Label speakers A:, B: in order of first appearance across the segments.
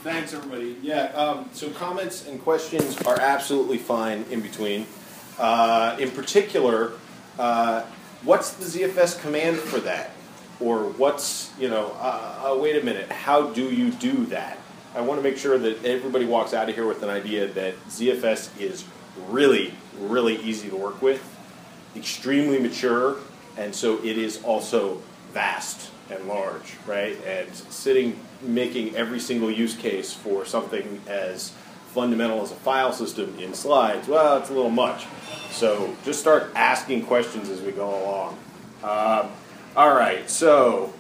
A: Thanks, everybody. Yeah, so comments and questions are absolutely fine in between. In particular, what's the ZFS command for that? Or what's, wait a minute, how do you do that? I want to make sure that everybody walks out of here with an idea that ZFS is really, really easy to work with, extremely mature, and so it is also vast and large, right? And making every single use case for something as fundamental as a file system in slides, well, it's a little much. So just start asking questions as we go along. All right, so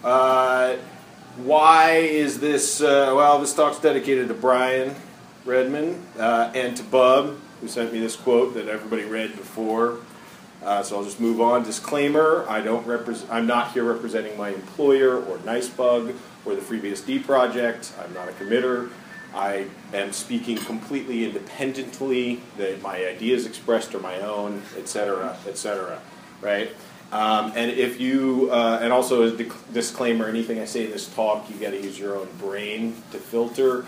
A: why is this, this talk's dedicated to Brian Redman and to Bub, who sent me this quote that everybody read before. So I'll just move on. Disclaimer, I'm not here representing my employer or NiceBug or the FreeBSD project. I'm not a committer. I am speaking completely independently. That my ideas expressed are my own, etc., right? And if you, and also as a disclaimer, anything I say in this talk, you got to use your own brain to filter.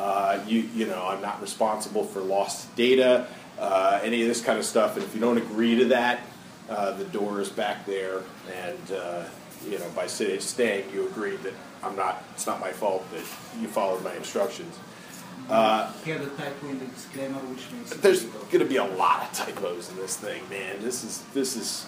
A: I'm not responsible for lost data, any of this kind of stuff. And if you don't agree to that, the door is back there. And by staying, you agreed that it's not my fault that you followed my instructions.
B: Here the typo in the disclaimer, which means
A: there's going to be a lot of typos in this thing, man. This is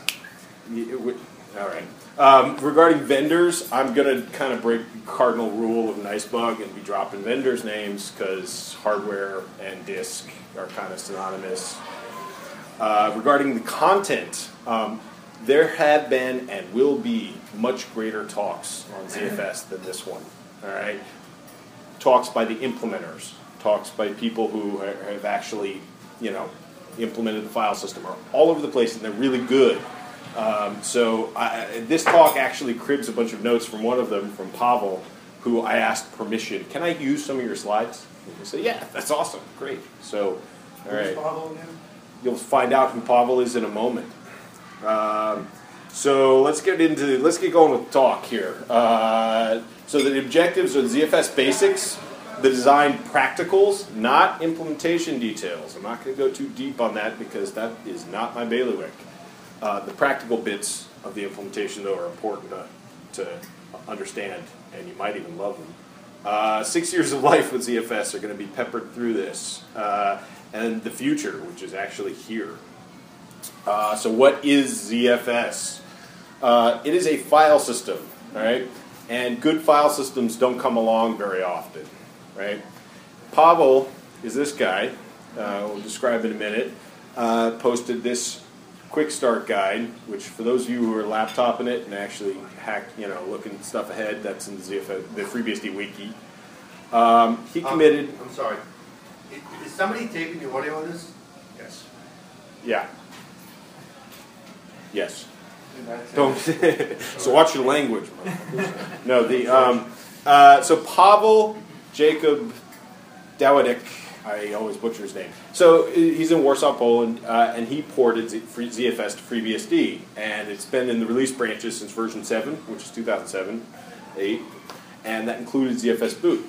A: all right. Regarding vendors, I'm going to kind of break the cardinal rule of NiceBug and be dropping vendors' names because hardware and disk are kind of synonymous. Regarding the content, there have been and will be much greater talks on ZFS than this one. All right, talks by the implementers, talks by people who have actually, implemented the file system, are all over the place, and they're really good. So this talk actually cribs a bunch of notes from one of them, from Pavel, who I asked permission. Can I use some of your slides? And he said, yeah, that's awesome, great. So, all right.
C: Who's Pavel again?
A: You'll find out who Pavel is in a moment. So let's get going with the talk here. So the objectives are the ZFS basics, the design practicals, not implementation details. I'm not going to go too deep on that because that is not my bailiwick. The practical bits of the implementation, though, are important to understand, and you might even love them. 6 years of life with ZFS are going to be peppered through this, and the future, which is actually here. So what is ZFS? It is a file system, all right? And good file systems don't come along very often, right? Pavel is this guy. We'll describe in a minute. Posted this quick start guide, which for those of you who are laptoping it and actually looking stuff ahead, that's in the FreeBSD wiki. He committed.
C: I'm sorry. Is somebody taping the audio on this?
A: Yes. Yeah. Yes.
C: That's
A: Don't. So watch your language. No, so Pavel Jacob Dawidik, I always butcher his name. So he's in Warsaw, Poland, and he ported ZFS to FreeBSD, and it's been in the release branches since version 7, which is 2007, 8, and that included ZFS boot.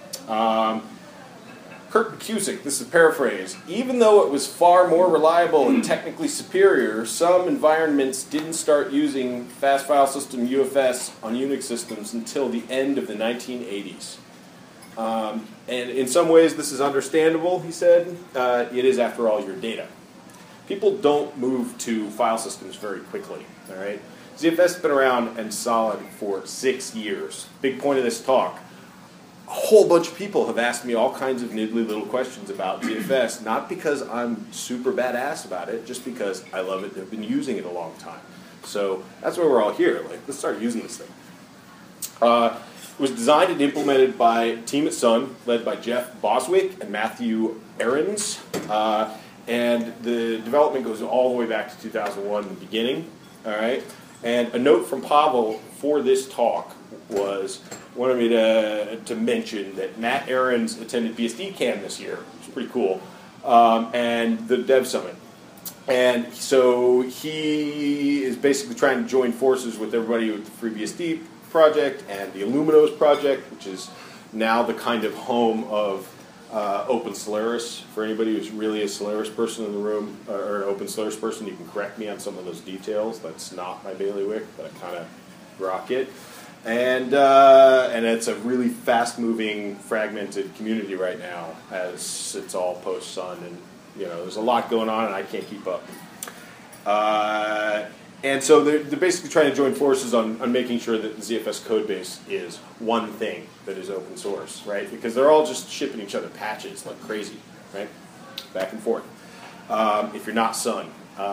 A: Kurt Busiek, this is a paraphrase. Even though it was far more reliable and technically superior, some environments didn't start using fast file system UFS on Unix systems until the end of the 1980s. And in some ways this is understandable, he said. It is, after all, your data. People don't move to file systems very quickly, all right? ZFS has been around and solid for 6 years. Big point of this talk. A whole bunch of people have asked me all kinds of niggly little questions about ZFS, not because I'm super badass about it, just because I love it and have been using it a long time. So that's why we're all here. Let's start using this thing. It was designed and implemented by a team at Sun, led by Jeff Boswick and Matthew Ahrens. And the development goes all the way back to 2001, the beginning. All right. And a note from Pavel for this talk wanted me to mention that Matt Ahrens attended BSDCam this year, which is pretty cool, and the Dev Summit. And so he is basically trying to join forces with everybody with the FreeBSD project and the Illuminos project, which is now the kind of home of Open Solaris. For anybody who's really a Solaris person in the room, or an Open Solaris person, you can correct me on some of those details. That's not my bailiwick, but I kind of rock it. And it's a really fast-moving, fragmented community right now, as it's all post-Sun, and there's a lot going on, and I can't keep up. And so they're basically trying to join forces on making sure that the ZFS code base is one thing that is open source, right? Because they're all just shipping each other patches like crazy, right? Back and forth. If you're not Sun.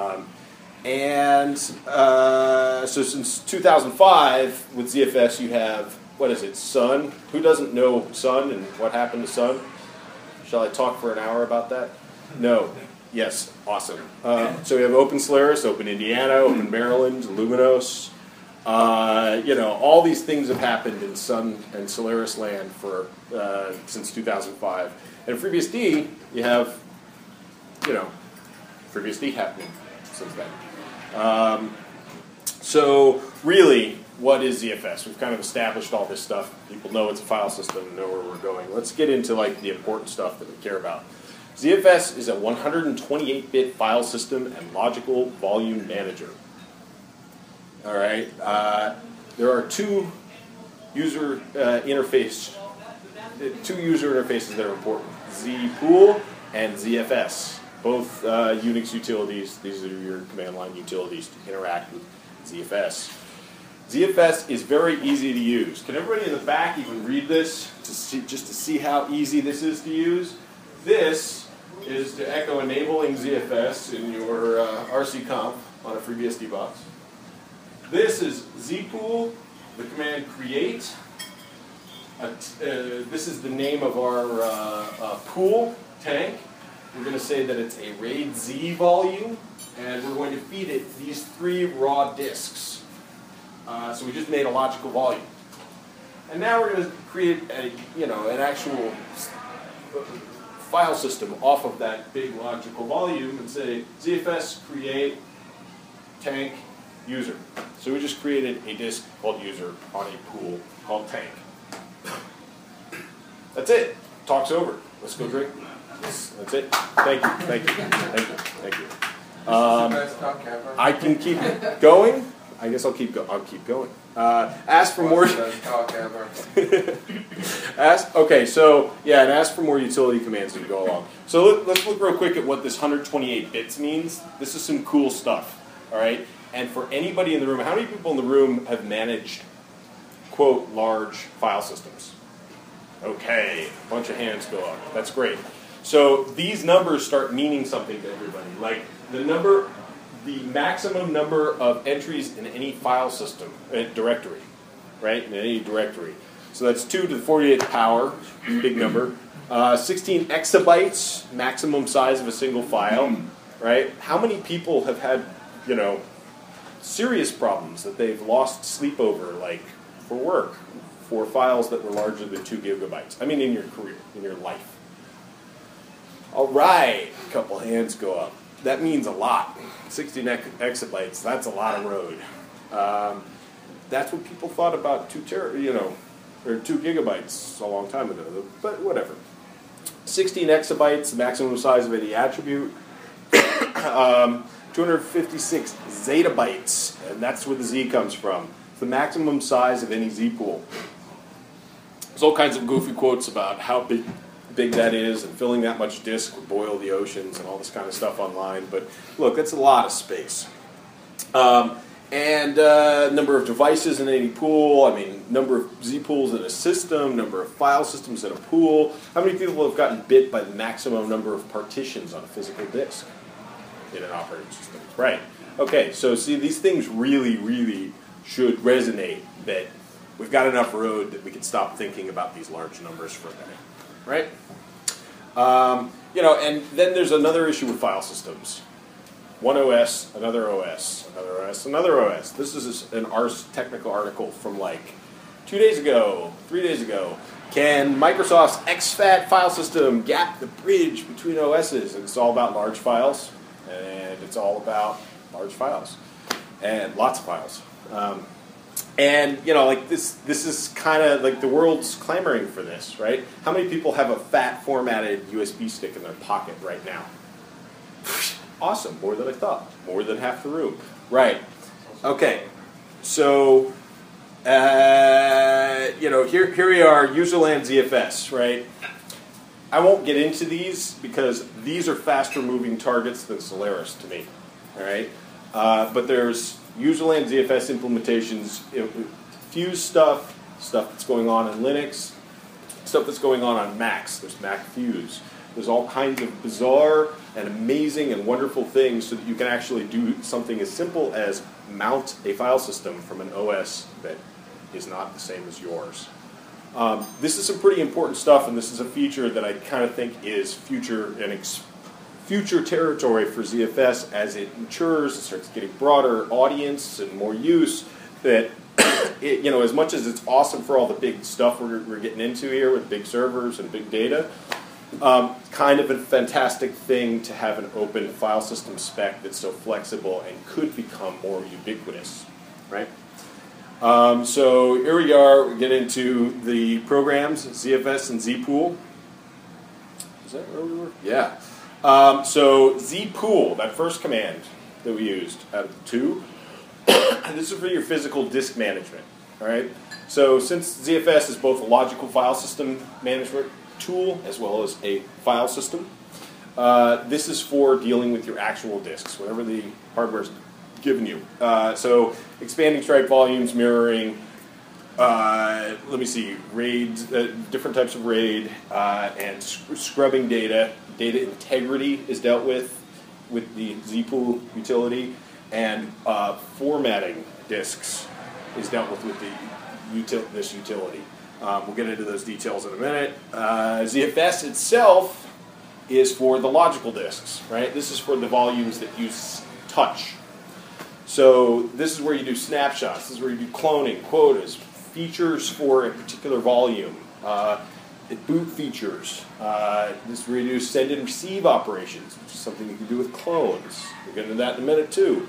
A: So since 2005, with ZFS, you have, what is it, Sun? Who doesn't know Sun and what happened to Sun? Shall I talk for an hour about that? No. Yes, awesome. So we have Open Solaris, Open Indiana, Open Maryland, Luminos. All these things have happened in Sun and Solaris land since 2005. And FreeBSD, you have, FreeBSD happening since then. So really, what is ZFS? We've kind of established all this stuff. People know it's a file system and know where we're going. Let's get into the important stuff that we care about. ZFS is a 128-bit file system and logical volume manager. All right. There are two user interfaces that are important: zpool and ZFS. Both Unix utilities. These are your command line utilities to interact with ZFS. ZFS is very easy to use. Can everybody in the back even read this just to see how easy this is to use? This is to echo enabling ZFS in your RC-Conf on a FreeBSD box. This is zpool, the command create. This is the name of our pool tank. We're going to say that it's a RAID Z volume, and we're going to feed it these 3 raw disks. So we just made a logical volume. And now we're going to create an actual file system off of that big logical volume and say ZFS create tank user. So we just created a disk called user on a pool called tank. That's it. Talk's over. Let's go drink. That's it. Thank you. Thank you. Thank you. Thank you.
C: Best talk ever.
A: I can keep going. I guess I'll keep going. Ask for more.
C: Best talk ever.
A: And ask for more utility commands as we go along. So let's look real quick at what this 128 bits means. This is some cool stuff, all right? And for anybody in the room, how many people in the room have managed, quote, large file systems? Okay, a bunch of hands go up. That's great. So these numbers start meaning something to everybody. Like the maximum number of entries in any file system, directory, right? In any directory. So that's 2 to the 48th power, big number. 16 exabytes, maximum size of a single file, right? How many people have had, serious problems that they've lost sleep over, like for work, for files that were larger than 2 gigabytes? I mean, in your career, in your life. All right, a couple hands go up. That means a lot. 16 exabytes, that's a lot of road. That's what people thought about 2 gigabytes a long time ago, but whatever. 16 exabytes, maximum size of any attribute. 256 zettabytes, and that's where the Z comes from. It's the maximum size of any Z pool. There's all kinds of goofy quotes about how big that is, and filling that much disk would boil the oceans and all this kind of stuff online. But look, that's a lot of space. Number of devices in any pool, number of Z pools in a system, number of file systems in a pool. How many people have gotten bit by the maximum number of partitions on a physical disk in an operating system? Right. Okay, so see, these things really, really should resonate that we've got enough road that we can stop thinking about these large numbers for a minute. Right? And then there's another issue with file systems. One OS, another OS, another OS, another OS. This is an Ars Technica article from 2 days ago, 3 days ago. Can Microsoft's exFAT file system gap the bridge between OSs? And it's all about large files, and it's all about large files, and lots of files. And you know, like this is kind of like the world's clamoring for this, right? How many people have a fat formatted USB stick in their pocket right now? Awesome, more than I thought, more than half the room. Right. Okay. So, you know, here we are, Userland ZFS, right? I won't get into these because these are faster moving targets than Solaris to me. All right. But there's Userland ZFS implementations, Fuse stuff that's going on in Linux, stuff that's going on Macs. There's Mac Fuse. There's all kinds of bizarre and amazing and wonderful things so that you can actually do something as simple as mount a file system from an OS that is not the same as yours. This is some pretty important stuff, and this is a feature that I kind of think is future territory for ZFS as it matures, it starts getting broader audience and more use. That you know, as much as it's awesome for all the big stuff we're getting into here with big servers and big data, kind of a fantastic thing to have an open file system spec that's so flexible and could become more ubiquitous, right? So here we are. We get into the programs, ZFS and zpool. Is that where we were? Yeah. So zpool, that first command that we used out of the two, this is for your physical disk management. All right. So since ZFS is both a logical file system management tool as well as a file system, this is for dealing with your actual disks, whatever the hardware's given you. So expanding stripe volumes, mirroring, let me see, RAID, different types of RAID, and scrubbing data. Data integrity is dealt with the zpool utility, and formatting disks is dealt with this utility. We'll get into those details in a minute. ZFS itself is for the logical disks, right? This is for the volumes that you touch. So this is where you do snapshots. This is where you do cloning, quotas, features for a particular volume, boot features. This is where you do send and receive operations, which is something you can do with clones. We'll get into that in a minute too.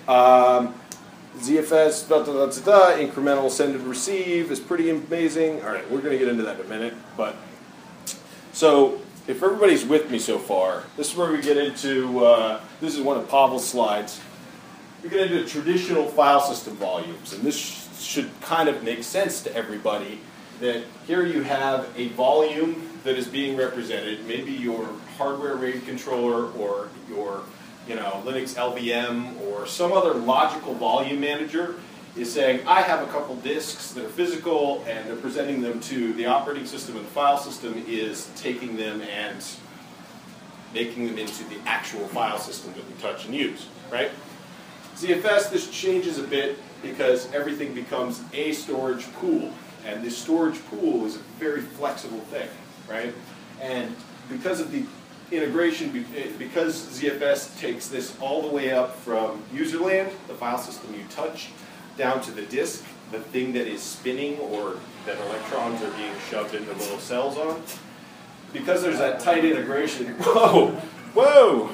A: ZFS, incremental send and receive is pretty amazing. All right, we're going to get into that in a minute. But so if everybody's with me so far, this is where we get into, this is one of Pavel's slides. We get into traditional file system volumes, and this should kind of make sense to everybody that here you have a volume that is being represented, maybe your hardware RAID controller or your Linux LVM or some other logical volume manager is saying, I have a couple disks that are physical, and they're presenting them to the operating system, and the file system is taking them and making them into the actual file system that we touch and use, right? ZFS, this changes a bit because everything becomes a storage pool, and this storage pool is a very flexible thing, right? And because of the integration, because ZFS takes this all the way up from userland, the file system you touch, down to the disk, the thing that is spinning or that electrons are being shoved into little cells on, because there's that tight integration, whoa,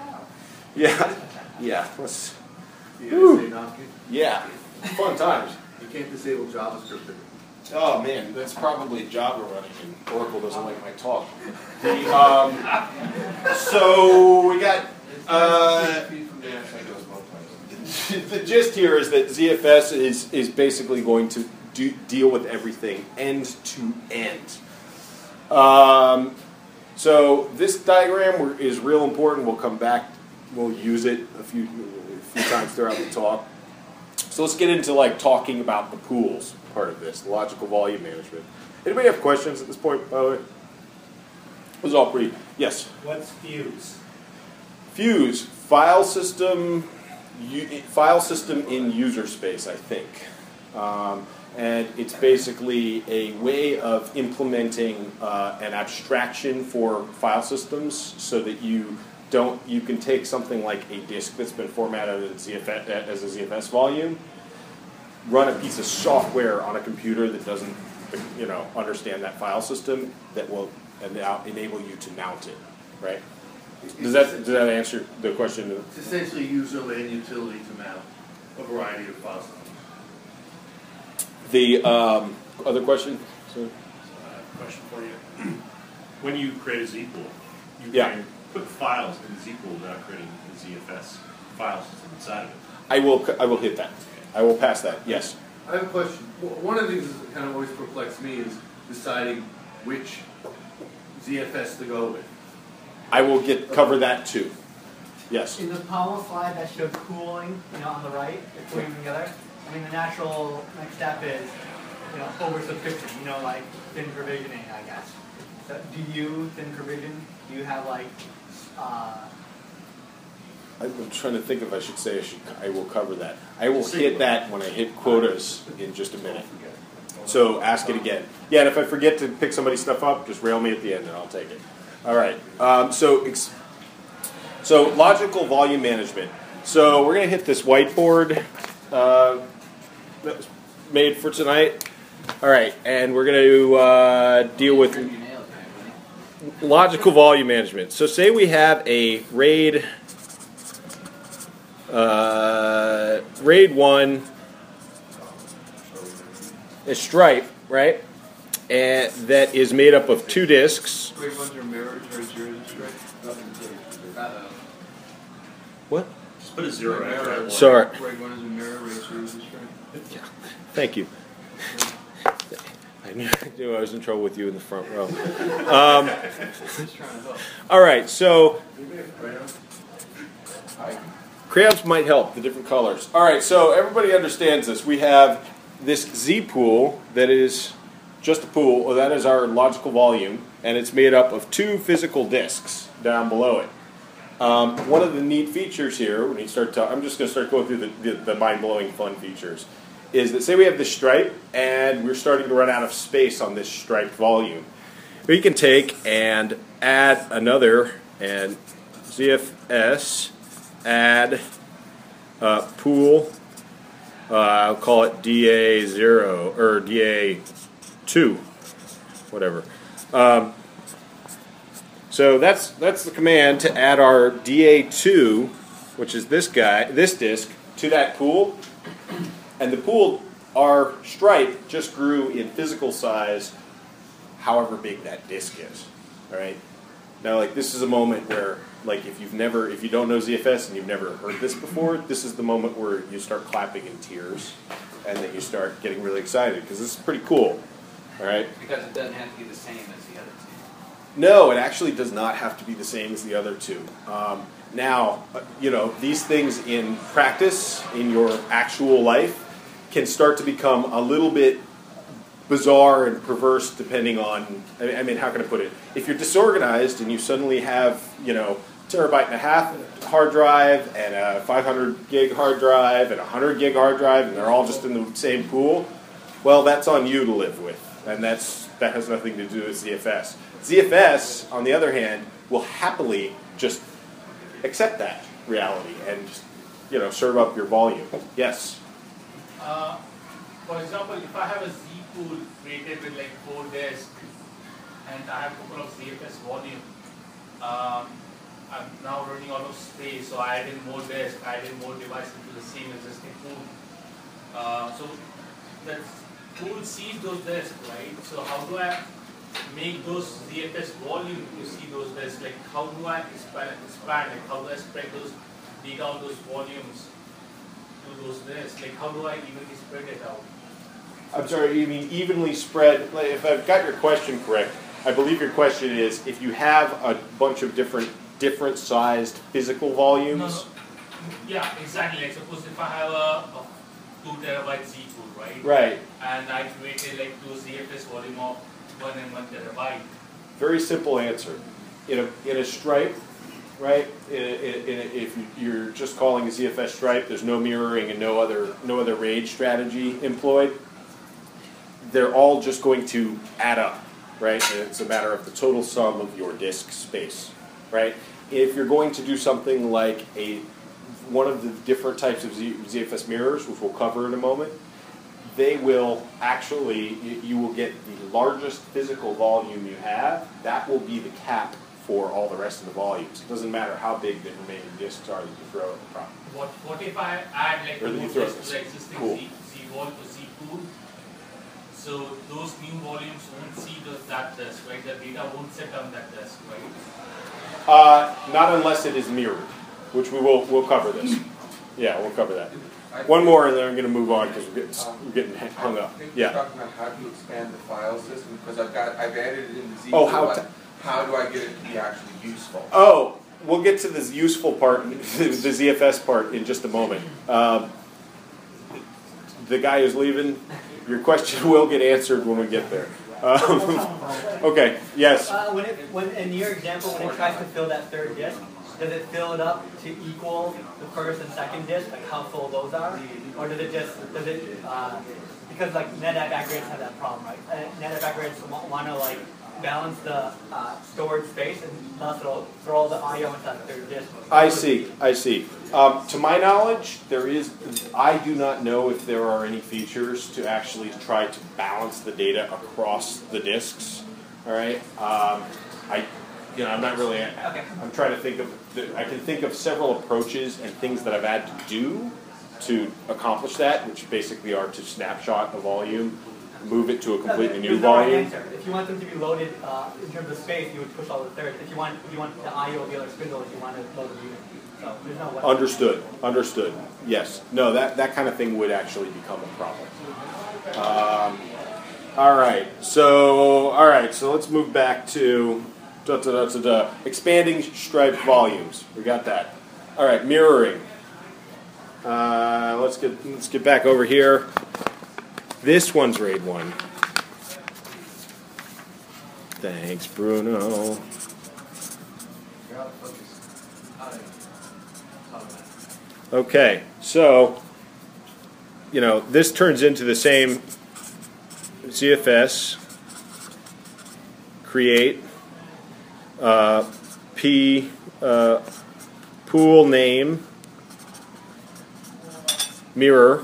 A: yeah, let's, yeah, fun times.
C: You can't disable JavaScript.
A: Oh man, that's probably Java running, and Oracle doesn't like my talk. So we got the gist here is that ZFS is basically going to deal with everything end to end. So this diagram is real important. We'll come back. We'll use it a few times throughout the talk. So let's get into talking about the pools part of this, the logical volume management. Anybody have questions at this point, by the way? It was all pretty. Yes?
B: What's Fuse?
A: Fuse, file system in user space, I think. And it's basically a way of implementing an abstraction for file systems so that you can take something like a disk that's been formatted as a ZFS volume, run a piece of software on a computer that doesn't, understand that file system that will enable you to mount it, right? Does that answer the question?
C: It's essentially user land utility to mount a variety of file systems.
A: The other question? So,
D: Question for you. When you create a Z pool, you
A: Yeah.
D: can put files in the Z pool without creating the ZFS files inside of it.
A: I will hit that. I will pass that. Yes.
E: I have a question. One of the things that kind of always perplexed me is deciding which ZFS to go with.
A: I will cover that too. Yes.
F: In the Powell slide that showed cooling, on the right, it's putting them together. I mean, the natural next step is, oversubscription, like thin provisioning, I guess. So do you thin provision? Do you have
A: I'm trying to think if I should say I will cover that. I will hit that when I hit quotas in just a minute. So ask it again. Yeah, and if I forget to pick somebody's stuff up, just rail me at the end and I'll take it. All right. So logical volume management. So we're going to hit this whiteboard that was made for tonight. All right, and we're going to deal with logical volume management. So say we have a RAID 1, a stripe, right? And that is made up of 2 disks.
E: RAID 1s are mirrored, RAID 0s are straight.
A: What?
D: Just put a 0 after that one.
A: Sorry.
E: RAID 1 is a mirror, RAID 0 is a straight.
A: Thank you. I knew I was in trouble with you in the front row.
E: Just trying to help.
A: All right, so crayons might help, the different colors. All right, so everybody understands this. We have this Z pool that is just a pool, or that is our logical volume, and it's made up of 2 physical disks down below it. One of the neat features here, when you start to, I'm just going to start going through the mind-blowing fun features, is that say we have this stripe, and we're starting to run out of space on this striped volume. We can take and add another, and ZFS, add pool, I'll call it DA0, or DA2, whatever. So that's the command to add our DA2, which is this disk, to that pool. And the pool, our stripe, just grew in physical size, however big that disk is. All right. Now, this is a moment where, if you don't know ZFS and you've never heard this before, this is the moment where you start clapping in tears, and then you start getting really excited because this is pretty cool. All right.
G: Because it doesn't have to be the same as the other 2.
A: No, it actually does not have to be the same as the other 2. Now, these things in practice, in your actual life, can start to become a little bit bizarre and perverse depending on, how can I put it? If you're disorganized and you suddenly have, terabyte and a half hard drive and a 500 gig hard drive and a 100 gig hard drive, and they're all just in the same pool, well, that's on you to live with. And that has nothing to do with ZFS. ZFS, on the other hand, will happily just accept that reality and just, serve up your volume. Yes?
B: For example, if I have a Z pool created with 4 disks and I have a couple of ZFS volume, I'm now running out of space, so I added more disks, I added more devices to the same existing pool. So that pool sees those disks, right? So how do I make those ZFS volume to see those disks? How do I expand? How do I spread those data on those volumes to those disks? How do I evenly spread it out?
A: I'm sorry, you mean evenly spread? If I've got your question correct, I believe your question is if you have a bunch of different sized physical volumes.
B: No. Yeah, exactly. Suppose if I have a 2 terabyte Z pool, right?
A: Right.
B: And I created 2 ZFS volume of 1 and 1 terabyte.
A: Very simple answer. In a stripe, right? If you're just calling a ZFS stripe, there's no mirroring and no other RAID strategy employed. They're all just going to add up, right? And it's a matter of the total sum of your disk space, right? If you're going to do something like one of the different types of ZFS mirrors, which we'll cover in a moment, they will actually, you will get the largest physical volume you have. That will be the cap for all the rest of the volumes. It doesn't matter how big the remaining disks are that you throw at the problem.
B: What if I add
A: Or that you
B: more
A: throw
B: disks to the existing
A: Cool.
B: Z pool? So those new volumes won't see that disk, right? The data won't sit on that disk, right?
A: Not unless it is mirrored, which we'll cover this. Yeah, we'll cover that. One more, and then I'm going to move on because we're getting hung up.
H: I think
A: Yeah.
H: you're talking about how do you expand the file system, because I've added it in the Z.
A: Oh,
H: how do I get it to be actually useful?
A: Oh, we'll get to this useful part, the ZFS part, in just a moment. The guy who's leaving, your question will get answered when we get there. Okay, yes.
F: When in your example, when it tries to fill that third disk, does it fill it up to equal the first and second disk, like how full those are, or does it because like NetApp aggregates have that problem, right? NetApp aggregates want to like balance the storage space, and thus it'll throw all the I/O into that third disk.
A: I see. To my knowledge, I do not know if there are any features to actually try to balance the data across the disks. All right. I'm not really. I'm trying to think of. I can think of several approaches and things that I've had to do to accomplish that, which basically are to snapshot a volume, move it to a completely new volume.
F: Answer. If you want them to be loaded in terms of space, you would push all the thirds. If you want the I/O of the other spindles, you want to load the unit. So there's no way. Understood. Yes. No, that kind of thing would actually become a problem. All right. So let's move back to expanding striped volumes. We got that. All right. Mirroring. Let's get back over here. This one's RAID 1. Thanks, Bruno. Okay, so, this turns into the same ZFS, create, P, pool name, mirror,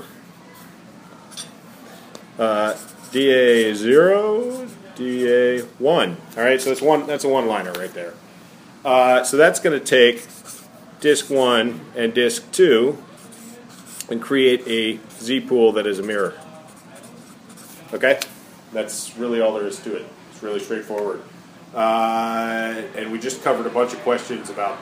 F: DA0, DA1. All right, so that's a one-liner right there. So that's going to take disk 1 and disk 2 and create a Z pool that is a mirror. Okay? That's really all there is to it. It's really straightforward. And we just covered a bunch of questions about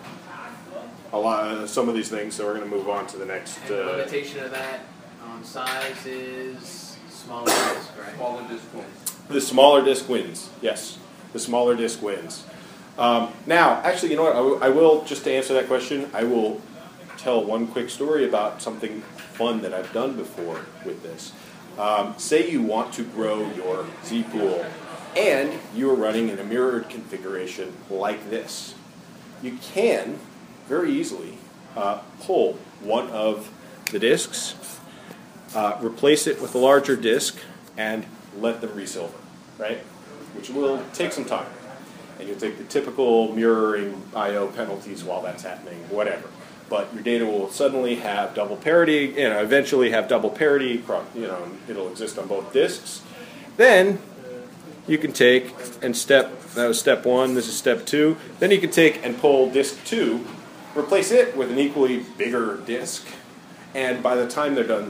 F: some of these things, so we're going to move on to the next.
G: And the limitation of that size is smaller disk, right?
H: Smaller disk wins.
A: The smaller disk wins. Yes, the smaller disk wins. Now, actually, you know what? I will, just to answer that question, I will tell one quick story about something fun that I've done before with this. Say you want to grow your Z pool, and you are running in a mirrored configuration like this. You can very easily pull one of the disks, replace it with a larger disk, and let them resilver, right? Which will take some time. And you'll take the typical mirroring I/O penalties while that's happening, whatever. But your data will suddenly have double parity, eventually have double parity, it'll exist on both disks. Then you can take and that was step 1, this is step 2. Then you can take and pull disk 2, replace it with an equally bigger disk, and by the time they're done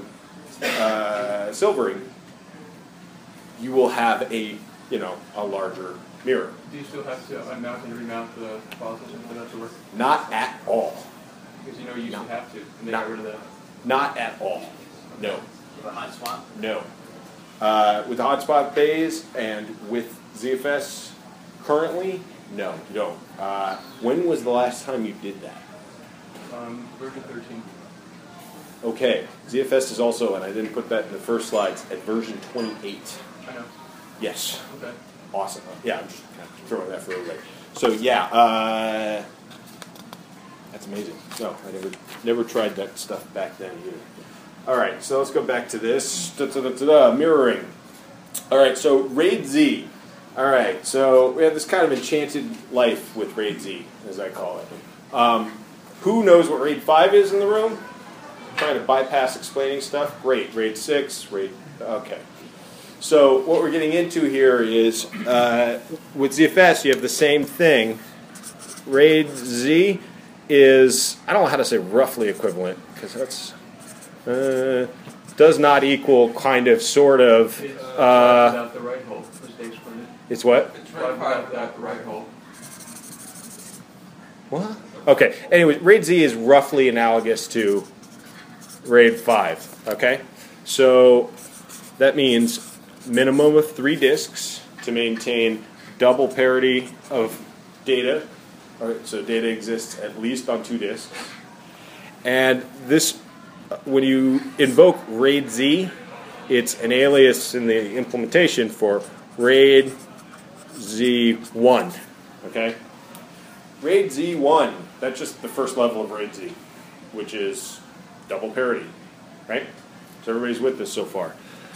A: silvering, you will have a larger mirror.
I: Do you still have to unmount and remount the file system for that to work?
A: Not at all.
I: Because you used to have to, and they
A: Not-
I: got rid of that.
A: Not at all. No.
G: The hot swap?
A: No. With the hotspot bays and with ZFS currently, no, you don't. When was the last time you did that?
I: Version 13.
A: Okay, ZFS is also, and I didn't put that in the first slides, at version 28.
I: I know.
A: Yes.
I: Okay.
A: Awesome. Yeah, I'm just kind of throwing that for everybody. So yeah, that's amazing. No, I never tried that stuff back then either. All right, so let's go back to this. Mirroring. All right, so RAID Z. All right, so we have this kind of enchanted life with RAID Z, as I call it. Who knows what RAID 5 is in the room? Trying to bypass explaining stuff? Great. RAID 6, okay. So what we're getting into here is, with ZFS, you have the same thing. RAID Z is, I don't know how to say roughly equivalent, because that's does not equal kind of, sort of.
I: Without the right hole, as Dave explained it.
A: It's what?
H: It's
I: Drive
H: RAID 5
I: without the right hole.
A: What? Okay. Anyway, RAID Z is roughly analogous to RAID 5. Okay. So that means minimum of 3 disks to maintain double parity of data. All right, so data exists at least on 2 disks. And this, when you invoke RAID Z, it's an alias in the implementation for RAID Z1. Okay? RAID Z1, that's just the first level of RAID Z, which is double parity. Right? So everybody's with this so far.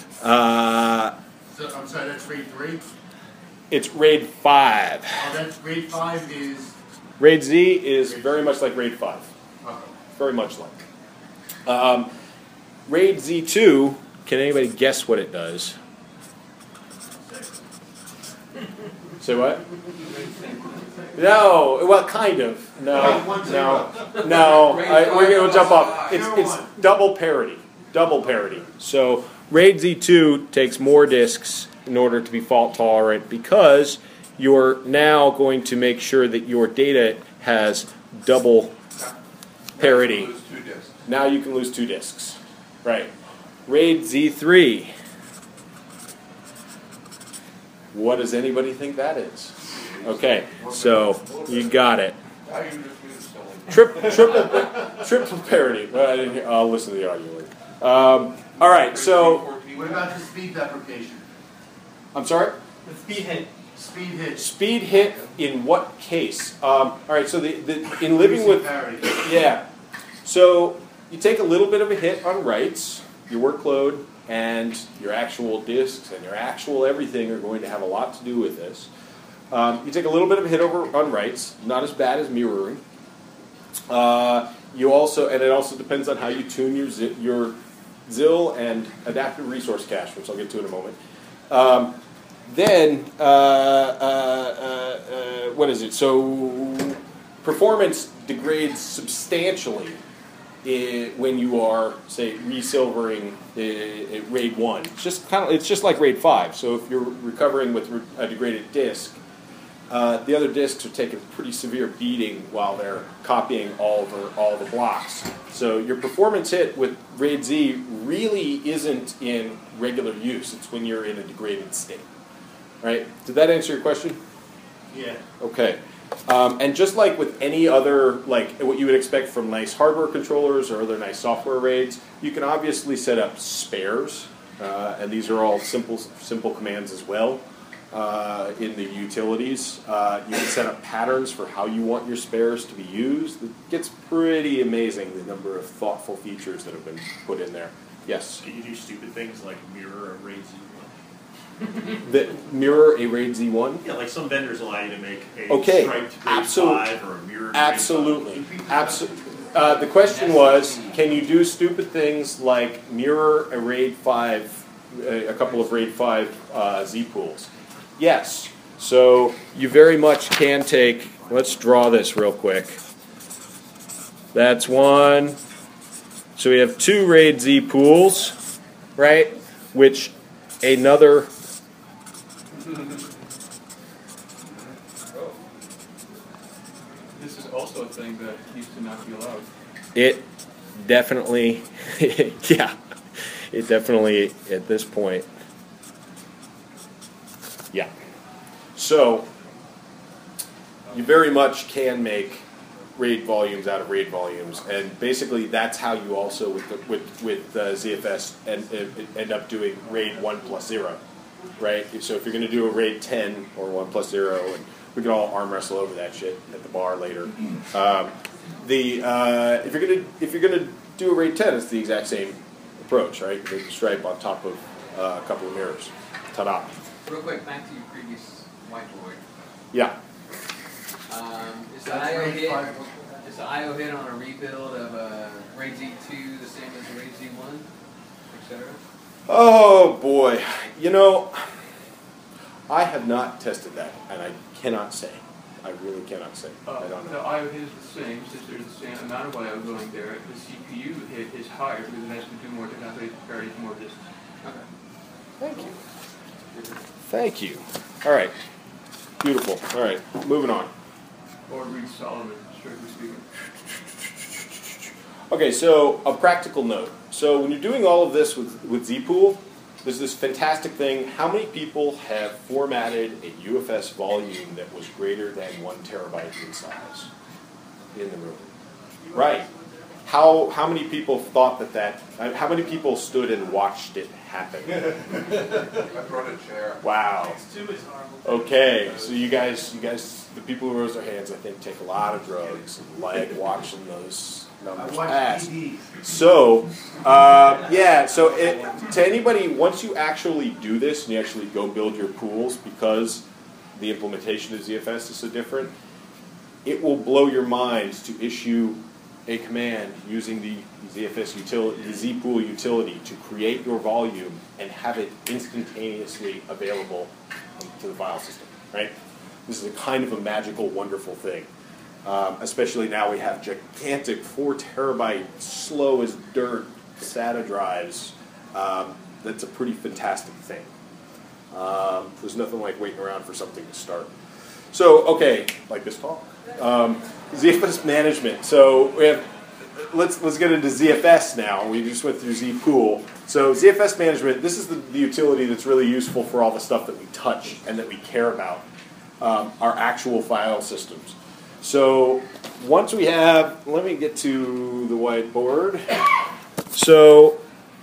C: So, I'm sorry, that's RAID 3?
A: It's RAID 5.
C: Oh, that's RAID 5 is...
A: RAID Z is very much like RAID 5.
C: Okay.
A: Very much like. RAID Z2, can anybody guess what it does? Say what? No, well, kind of. No, we're going to jump off. It's double parity. Double parity. So RAID Z2 takes more disks in order to be fault tolerant because you're now going to make sure that your data has double parity.
H: Lose 2 disks.
A: Now you can lose 2 disks. Right. RAID Z3. What does anybody think that is? Okay, so you got it.
H: Now you just use someone.
A: Triple parity. Well, I didn't hear, I'll listen to the audio later. All right, so
C: What about the speed deprecation?
A: I'm sorry.
F: The speed hit.
C: Speed hit.
A: Speed hit in what case? All right, so in living with
C: Parity.
A: yeah, so you take a little bit of a hit on writes. Your workload and your actual disks and your actual everything are going to have a lot to do with this. You take a little bit of a hit over on writes, not as bad as mirroring. You also, and it also depends on how you tune your ZIL and adaptive resource cache, which I'll get to in a moment. Then, what is it? So, performance degrades substantially when you are, say, resilvering RAID 1. It's just like RAID 5. So if you're recovering with a degraded disk, the other disks are taking a pretty severe beating while they're copying all the blocks. So your performance hit with RAID Z really isn't in regular use. It's when you're in a degraded state. Right? Did that answer your question?
C: Yeah.
A: Okay. And just like with any other, like what you would expect from nice hardware controllers or other nice software RAIDs, you can obviously set up spares, and these are all simple commands as well in the utilities. You can set up patterns for how you want your spares to be used. It gets pretty amazing the number of thoughtful features that have been put in there. Yes?
D: Can you do stupid things like mirror a RAID Z1?
A: That mirror a RAID Z1?
D: Yeah, like some vendors allow you to make a
A: Okay,
D: striped RAID 5 or a mirrored
A: absolutely. The question was, can you do stupid things like mirror a RAID 5, a couple of RAID 5 Z pools? Yes. So you very much can take, let's draw this real quick. That's one. So we have 2 RAID Z pools, right? Which another...
I: This is also a thing that used to not be allowed.
A: It definitely, yeah, it definitely, at this point, yeah. So, you very much can make RAID volumes out of RAID volumes, and basically that's how you also, with ZFS, end up doing RAID 1 plus 0, right? So if you're going to do a RAID 10 or 1 plus 0, and we can all arm wrestle over that shit at the bar later. If you're gonna do a RAID 10, it's the exact same approach, right? You make the stripe on top of a couple of mirrors. Ta-da!
G: Real quick, back to your previous whiteboard.
A: Yeah.
G: Is the IO hit on a rebuild of a RAID Z2 the same as a RAID Z1, etc.?
A: Oh boy, I have not tested that, and I cannot say. I really cannot say. I don't
I: The
A: know.
I: IO hit is the same, since there's the same amount of IO going there. The CPU hit is higher because it has to do more to calculate carry more distance.
A: Thank you. Thank you. All right. Beautiful. All right. Moving on.
I: Or Reed Solomon, strictly speaking.
A: Okay, so a practical note. So when you're doing all of this with zpool, there's this fantastic thing. How many people have formatted a UFS volume that was greater than 1 terabyte in size in the room? Right. How many people thought how many people stood and watched it happen?
H: I brought a chair.
A: Wow.
B: X2 is horrible.
A: Okay, so you guys, the people who rose their hands, I think, take a lot of drugs and like watching those numbers pass. So, to anybody, once you actually do this and you actually go build your pools, because the implementation of ZFS is so different, it will blow your mind to issue a command using the ZFS utility, the zpool utility, to create your volume and have it instantaneously available to the file system, right? This is a kind of a magical, wonderful thing. Especially now we have gigantic 4 terabyte, slow as dirt SATA drives. That's a pretty fantastic thing. There's nothing like waiting around for something to start. So, okay, like this talk. ZFS management. So we have, let's get into ZFS now. We just went through zpool. So ZFS management, this is the utility that's really useful for all the stuff that we touch and that we care about, our actual file systems. So once we have, let me get to the whiteboard. So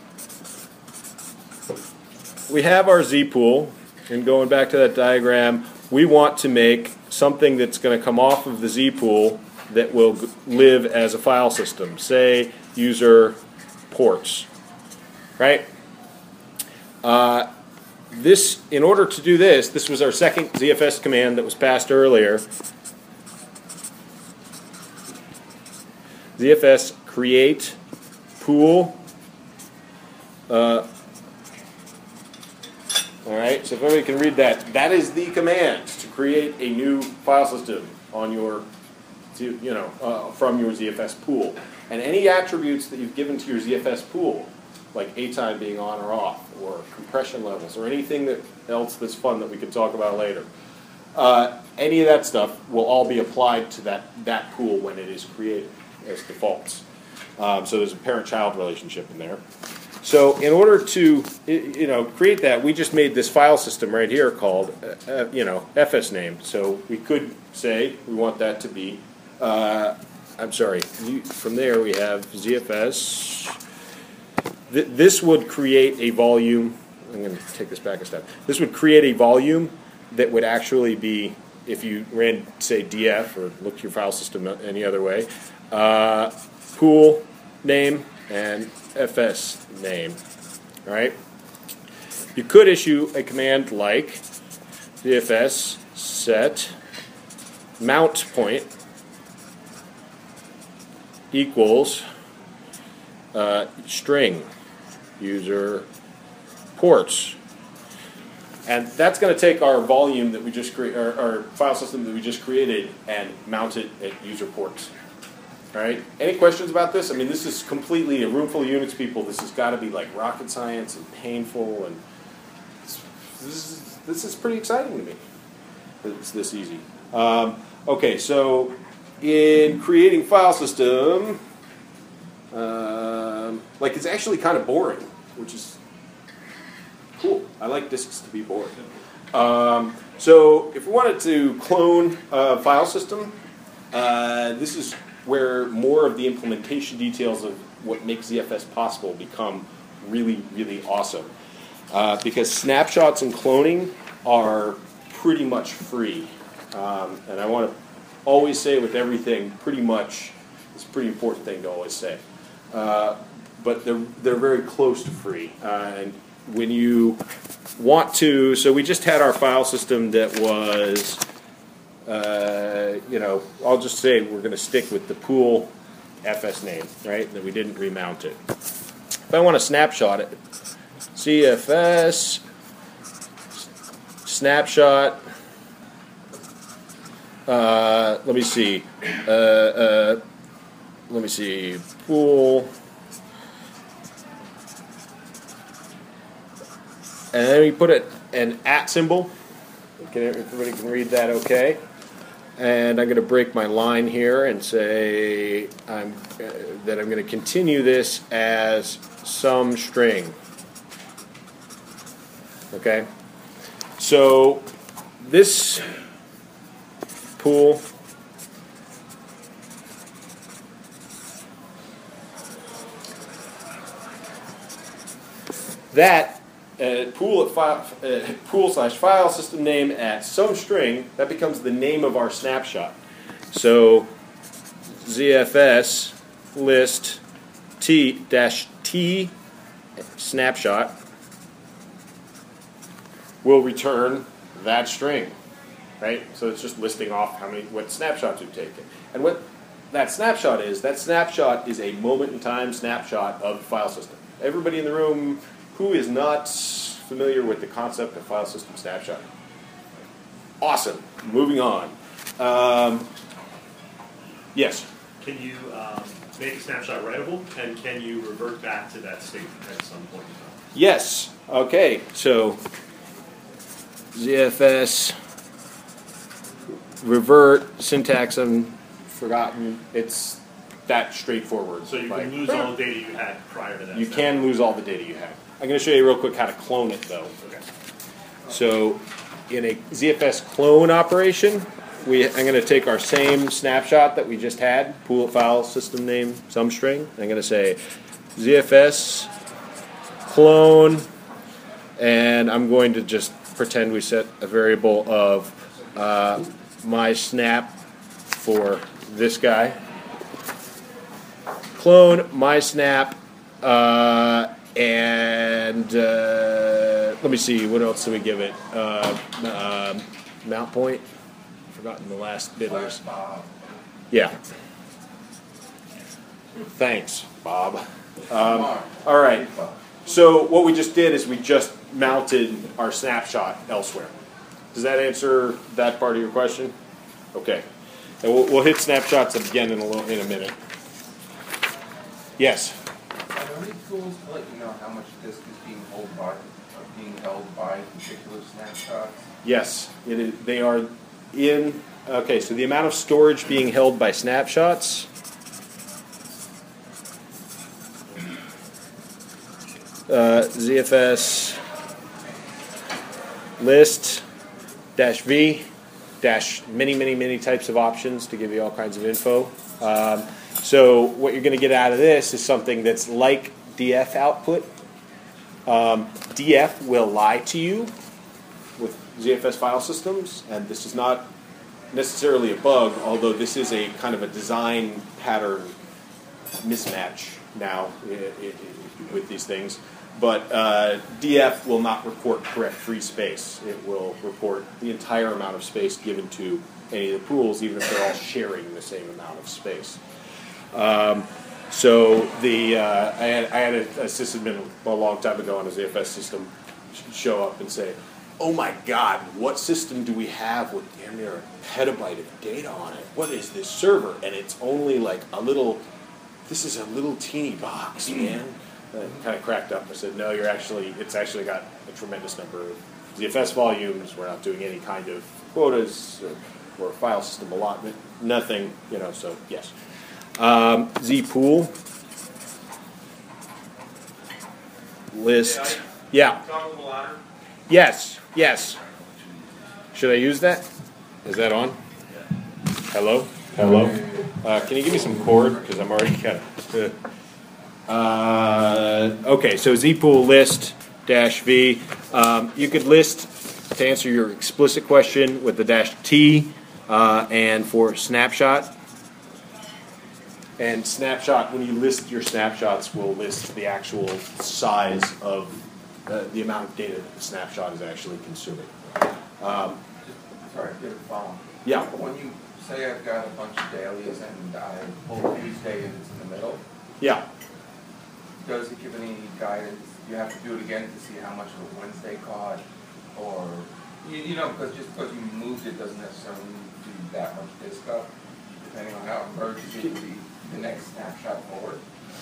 A: we have our zpool, and going back to that diagram, we want to make something that's going to come off of the zpool that will live as a file system, say user ports, right? In order to do this, this was our second ZFS command that was passed earlier. ZFS create pool. All right, so if everybody can read that, that is the command to create a new file system on your, from your ZFS pool. And any attributes that you've given to your ZFS pool, like A-time being on or off, or compression levels, or anything else that's fun that we can talk about later, any of that stuff will all be applied to that pool when it is created as defaults. So there's a parent-child relationship in there. So in order to create that, we just made this file system right here called FS name. So we could say we want that to be, from there we have ZFS. This would create a volume. I'm going to take this back a step. This would create a volume that would actually be, if you ran, say, DF or looked your file system any other way, pool name and FS name. All right. You could issue a command like ZFS set mount point equals string user ports. And that's going to take our volume that we just our file system that we just created and mount it at user ports. All right. Any questions about this? I mean, this is completely a room full of Unix people. This has got to be like rocket science and painful, and this is pretty exciting to me. It's this easy. Okay, so in creating file system, it's actually kind of boring, which is cool. I like disks to be boring. So if we wanted to clone a file system, this is where more of the implementation details of what makes ZFS possible become really, really awesome. Because snapshots and cloning are pretty much free. And I want to always say with everything, pretty much, it's a pretty important thing to always say. But they're very close to free. And when you want to, so we just had our file system that was, I'll just say we're going to stick with the pool FS name, right? That we didn't remount it. If I want to snapshot it, CFS snapshot Let me see. Let me see. Pool. And then we put an @ symbol. Everybody can read that okay. And I'm going to break my line here and say that I'm going to continue this as some string. Okay? So this pool pool/file system name at some string, that becomes the name of our snapshot. So ZFS list T snapshot will return that string, right? So it's just listing off what snapshots we've taken. And what that snapshot is a moment in time snapshot of the file system. Everybody in the room who is not familiar with the concept of file system snapshot? Awesome. Moving on. Yes?
D: Can you make a snapshot writable, and can you revert back to that state at some point in time?
A: Yes. Okay. So ZFS revert syntax. I'm forgotten. It's that straightforward.
D: So you can lose all the data you had prior to that.
A: You can lose all the data you had. I'm going to show you real quick how to clone it, though.
D: Okay.
A: So in a ZFS clone operation, I'm going to take our same snapshot that we just had, pool file system name some string. I'm going to say ZFS clone, and I'm going to just pretend we set a variable of my snap for this guy. Clone my snap, and let me see, what else do we give it? Mount point. Forgotten the last bit of this. Yeah. Thanks, Bob. All right. So what we just did is we just mounted our snapshot elsewhere. Does that answer that part of your question? Okay. And we'll hit snapshots again in a minute. Yes.
H: Are there any tools to let you know how much disk is being held by particular snapshots?
A: Yes, it is. They are in. Okay, so the amount of storage being held by snapshots. ZFS list -v many types of options to give you all kinds of info. So what you're going to get out of this is something that's like DF output. DF will lie to you with ZFS file systems, and this is not necessarily a bug, although this is a kind of a design pattern mismatch now with these things. But DF will not report correct free space. It will report the entire amount of space given to any of the pools, even if they're all sharing the same amount of space. So I had a sysadmin a long time ago on a ZFS system show up and say, "Oh my God, what system do we have with damn near a petabyte of data on it? What is this server?" And it's only like this is a little teeny box, man. I kind of cracked up. I said, "No, it's actually got a tremendous number of ZFS volumes. We're not doing any kind of quotas or file system allotment. Nothing, so yes." Zpool list. Yeah. Yes. Should I use that? Is that on? Hello. Can you give me some cord, because I'm already kind of. Okay, so zpool list -v. You could list, to answer your explicit question, with the -t, and for snapshot. And snapshot, when you list your snapshots, will list the actual size of the amount of data that the snapshot is actually consuming.
H: Sorry, get a phone.
A: Yeah.
H: When you say I've got a bunch of dailies and I pull Tuesday and it's in the middle,
A: Yeah.
H: does it give any guidance? You have to do it again to see how much of a Wednesday caught, or because just because you moved it doesn't necessarily mean do that much disk up, depending on how emergency it would be the next snapshot forward.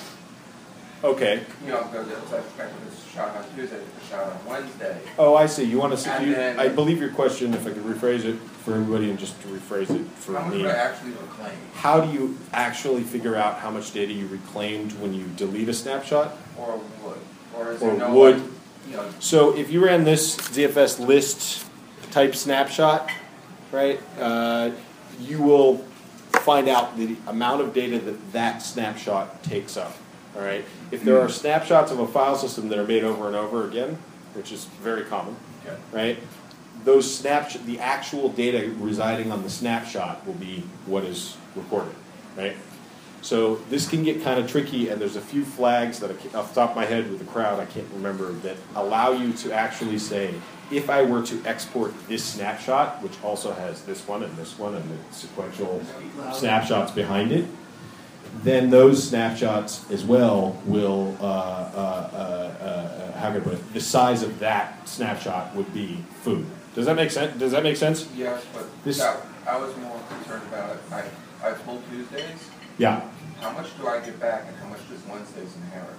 A: Okay.
H: You know, because it's like this shot on Tuesday, the shot on Wednesday.
A: Oh, I see. You want to see?
H: And then-
A: I believe your question, if I could rephrase it for everybody and just to rephrase it for
H: How much
A: me.
H: would I actually reclaim?
A: How do you actually figure out how much data you reclaimed when you delete a snapshot?
H: Or would? Or is
A: Or
H: there no
A: would.
H: like, you know,
A: So if you ran this ZFS list type snapshot, right, you will find out the amount of data that that snapshot takes up. All right. If there are snapshots of a file system that are made over and over again, which is very common,
H: okay.
A: right? Those the actual data residing on the snapshot will be what is recorded, right? So this can get kind of tricky, and there's a few flags that off the top of my head with the crowd I can't remember that allow you to actually say, if I were to export this snapshot, which also has this one and the sequential snapshots behind it, then those snapshots as well will, how can I put it, the size of that snapshot would be food. Does that make sense? Does that make sense?
H: Yes, but
A: This-
H: I was more concerned about it. I pulled Tuesdays.
A: Yeah.
H: How much do I get back and how much does Wednesdays inherit?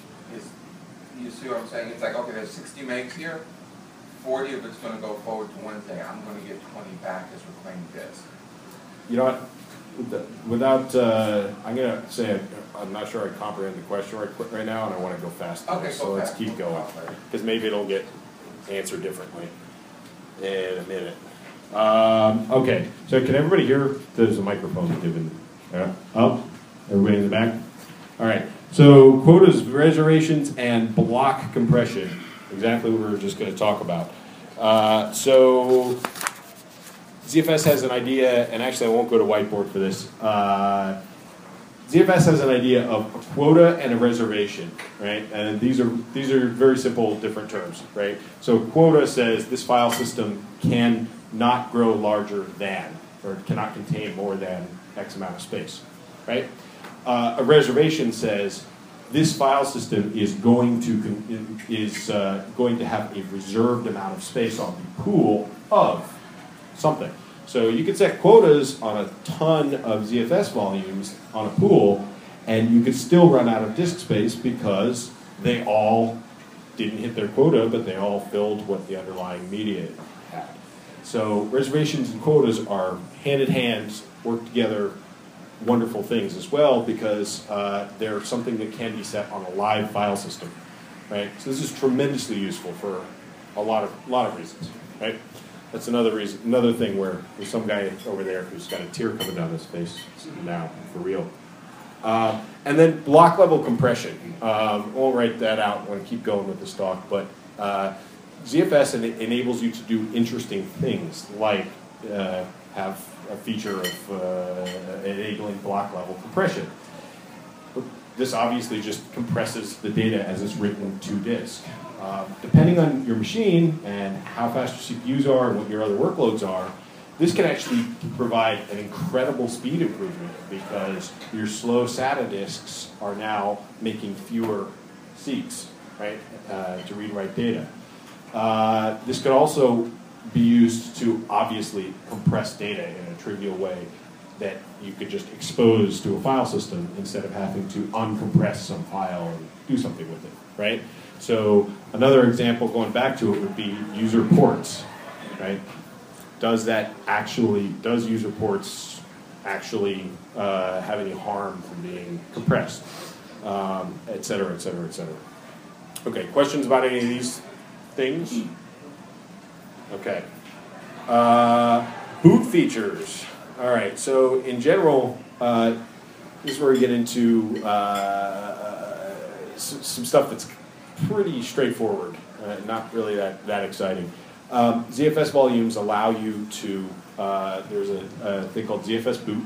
H: You see what I'm saying? It's like, okay, there's 60 megs here. 40 of it's going to go forward to Wednesday. I'm going to get 20 back as reclaimed disk.
A: You know what? Without, I'm going to say I'm not sure I comprehend the question right now, and I want to go fast.
H: Okay,
A: so
H: go
A: let's
H: fast.
A: keep going, because maybe it'll get answered differently in a minute. Okay, so can everybody hear? There's a microphone given. Oh, everybody in the back? All right, so quotas, reservations, and block compression. Exactly what we were just going to talk about. So ZFS has an idea, and actually I won't go to whiteboard for this. ZFS has an idea of a quota and a reservation, right? And these are very simple, different terms, right? So quota says this file system can not grow larger than, or cannot contain more than X amount of space, right? A reservation says this file system is going to have a reserved amount of space on the pool of something. So you could set quotas on a ton of ZFS volumes on a pool, and you could still run out of disk space because they all didn't hit their quota, but they all filled what the underlying media had. So reservations and quotas are hand in hand, work together, wonderful things as well, because they're something that can be set on a live file system, right? So this is tremendously useful for a lot of reasons, right? That's another reason, another thing where there's some guy over there who's got a tear coming down his face now, for real. And then block level compression. I won't write that out. I want to keep going with this talk, but ZFS enables you to do interesting things, like have a feature of enabling block level compression. This obviously just compresses the data as it's written to disk. Depending on your machine and how fast your CPUs are and what your other workloads are, this can actually provide an incredible speed improvement because your slow SATA disks are now making fewer seeks, right, to read and write data. This could also be used to obviously compress data in a trivial way that you could just expose to a file system instead of having to uncompress some file and do something with it, right? So another example going back to it would be user ports, right? Does user ports actually have any harm from being compressed, et cetera, et cetera, et cetera. Okay, questions about any of these things? Okay. Boot features. All right, so in general, this is where we get into some stuff that's pretty straightforward, not really that exciting. ZFS volumes allow you to, there's a thing called ZFS boot,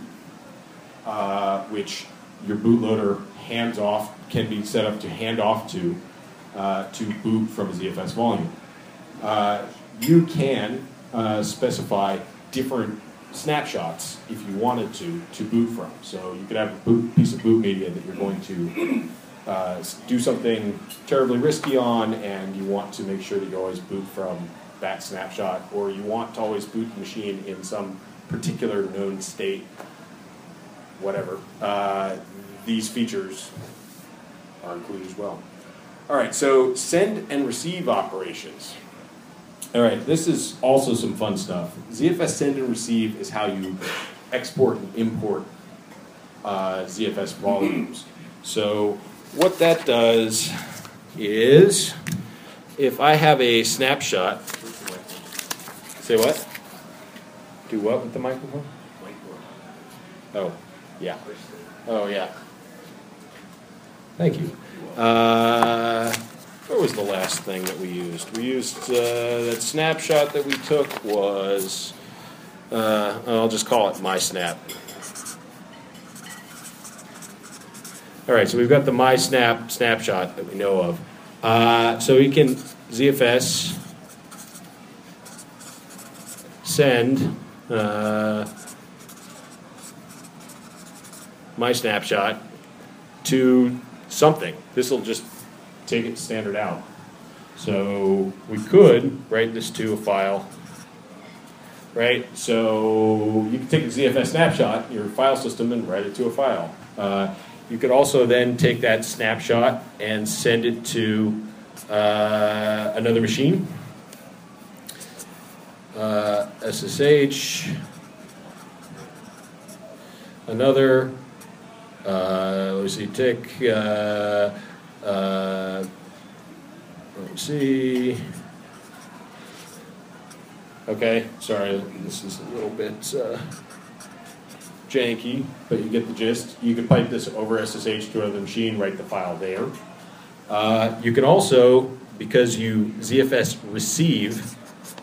A: which your bootloader hands off, can be set up to hand off to boot from a ZFS volume. You can specify different snapshots if you wanted to boot from. So you could have a piece of boot media that you're going to do something terribly risky on, and you want to make sure that you always boot from that snapshot, or you want to always boot the machine in some particular known state, whatever, these features are included as well. All right, so send and receive operations. All right, this is also some fun stuff. ZFS send and receive is how you export and import ZFS volumes. So what that does is, if I have a snapshot, say what? Do what with the microphone? Oh, yeah. Oh, yeah. Thank you. What was the last thing that we used? We used that snapshot that we took was, I'll just call it my snap. All right, so we've got the my snapshot that we know of. So we can ZFS send my snapshot to something. This will just take it standard out. So we could write this to a file, right? So you can take a ZFS snapshot, your file system, and write it to a file. You could also then take that snapshot and send it to another machine. SSH, another, let's see, tick, let's see. Okay, sorry, this is a little bit janky, but you get the gist. You can pipe this over SSH to another machine, write the file there. You can also, because you ZFS receive,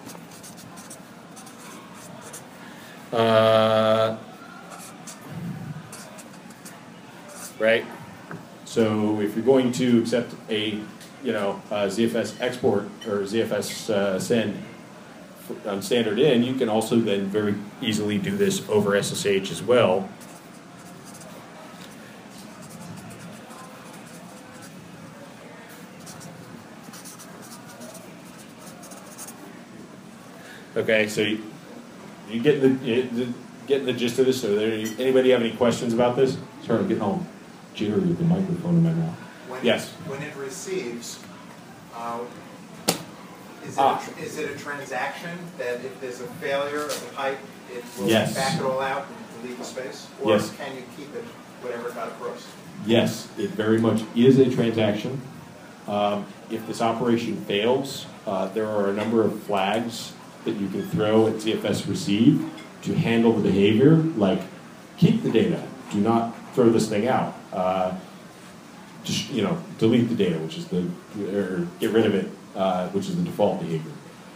A: right? So if you're going to accept a, ZFS export or ZFS send on standard in, you can also then very easily do this over SSH as well. Okay, so you get the gist of this. So, anybody have any questions about this? Sorry, I'm getting all jittery with the microphone in my mouth. Yes.
J: When it receives, is it a transaction that if there's a failure of the pipe, it will back it all out and delete the space? Or can you keep it whatever got across?
A: Yes, it very much is a transaction. If this operation fails, there are a number of flags that you can throw at ZFS receive to handle the behavior, like keep the data, do not throw this thing out. Just delete the data, which is or get rid of it, which is the default behavior.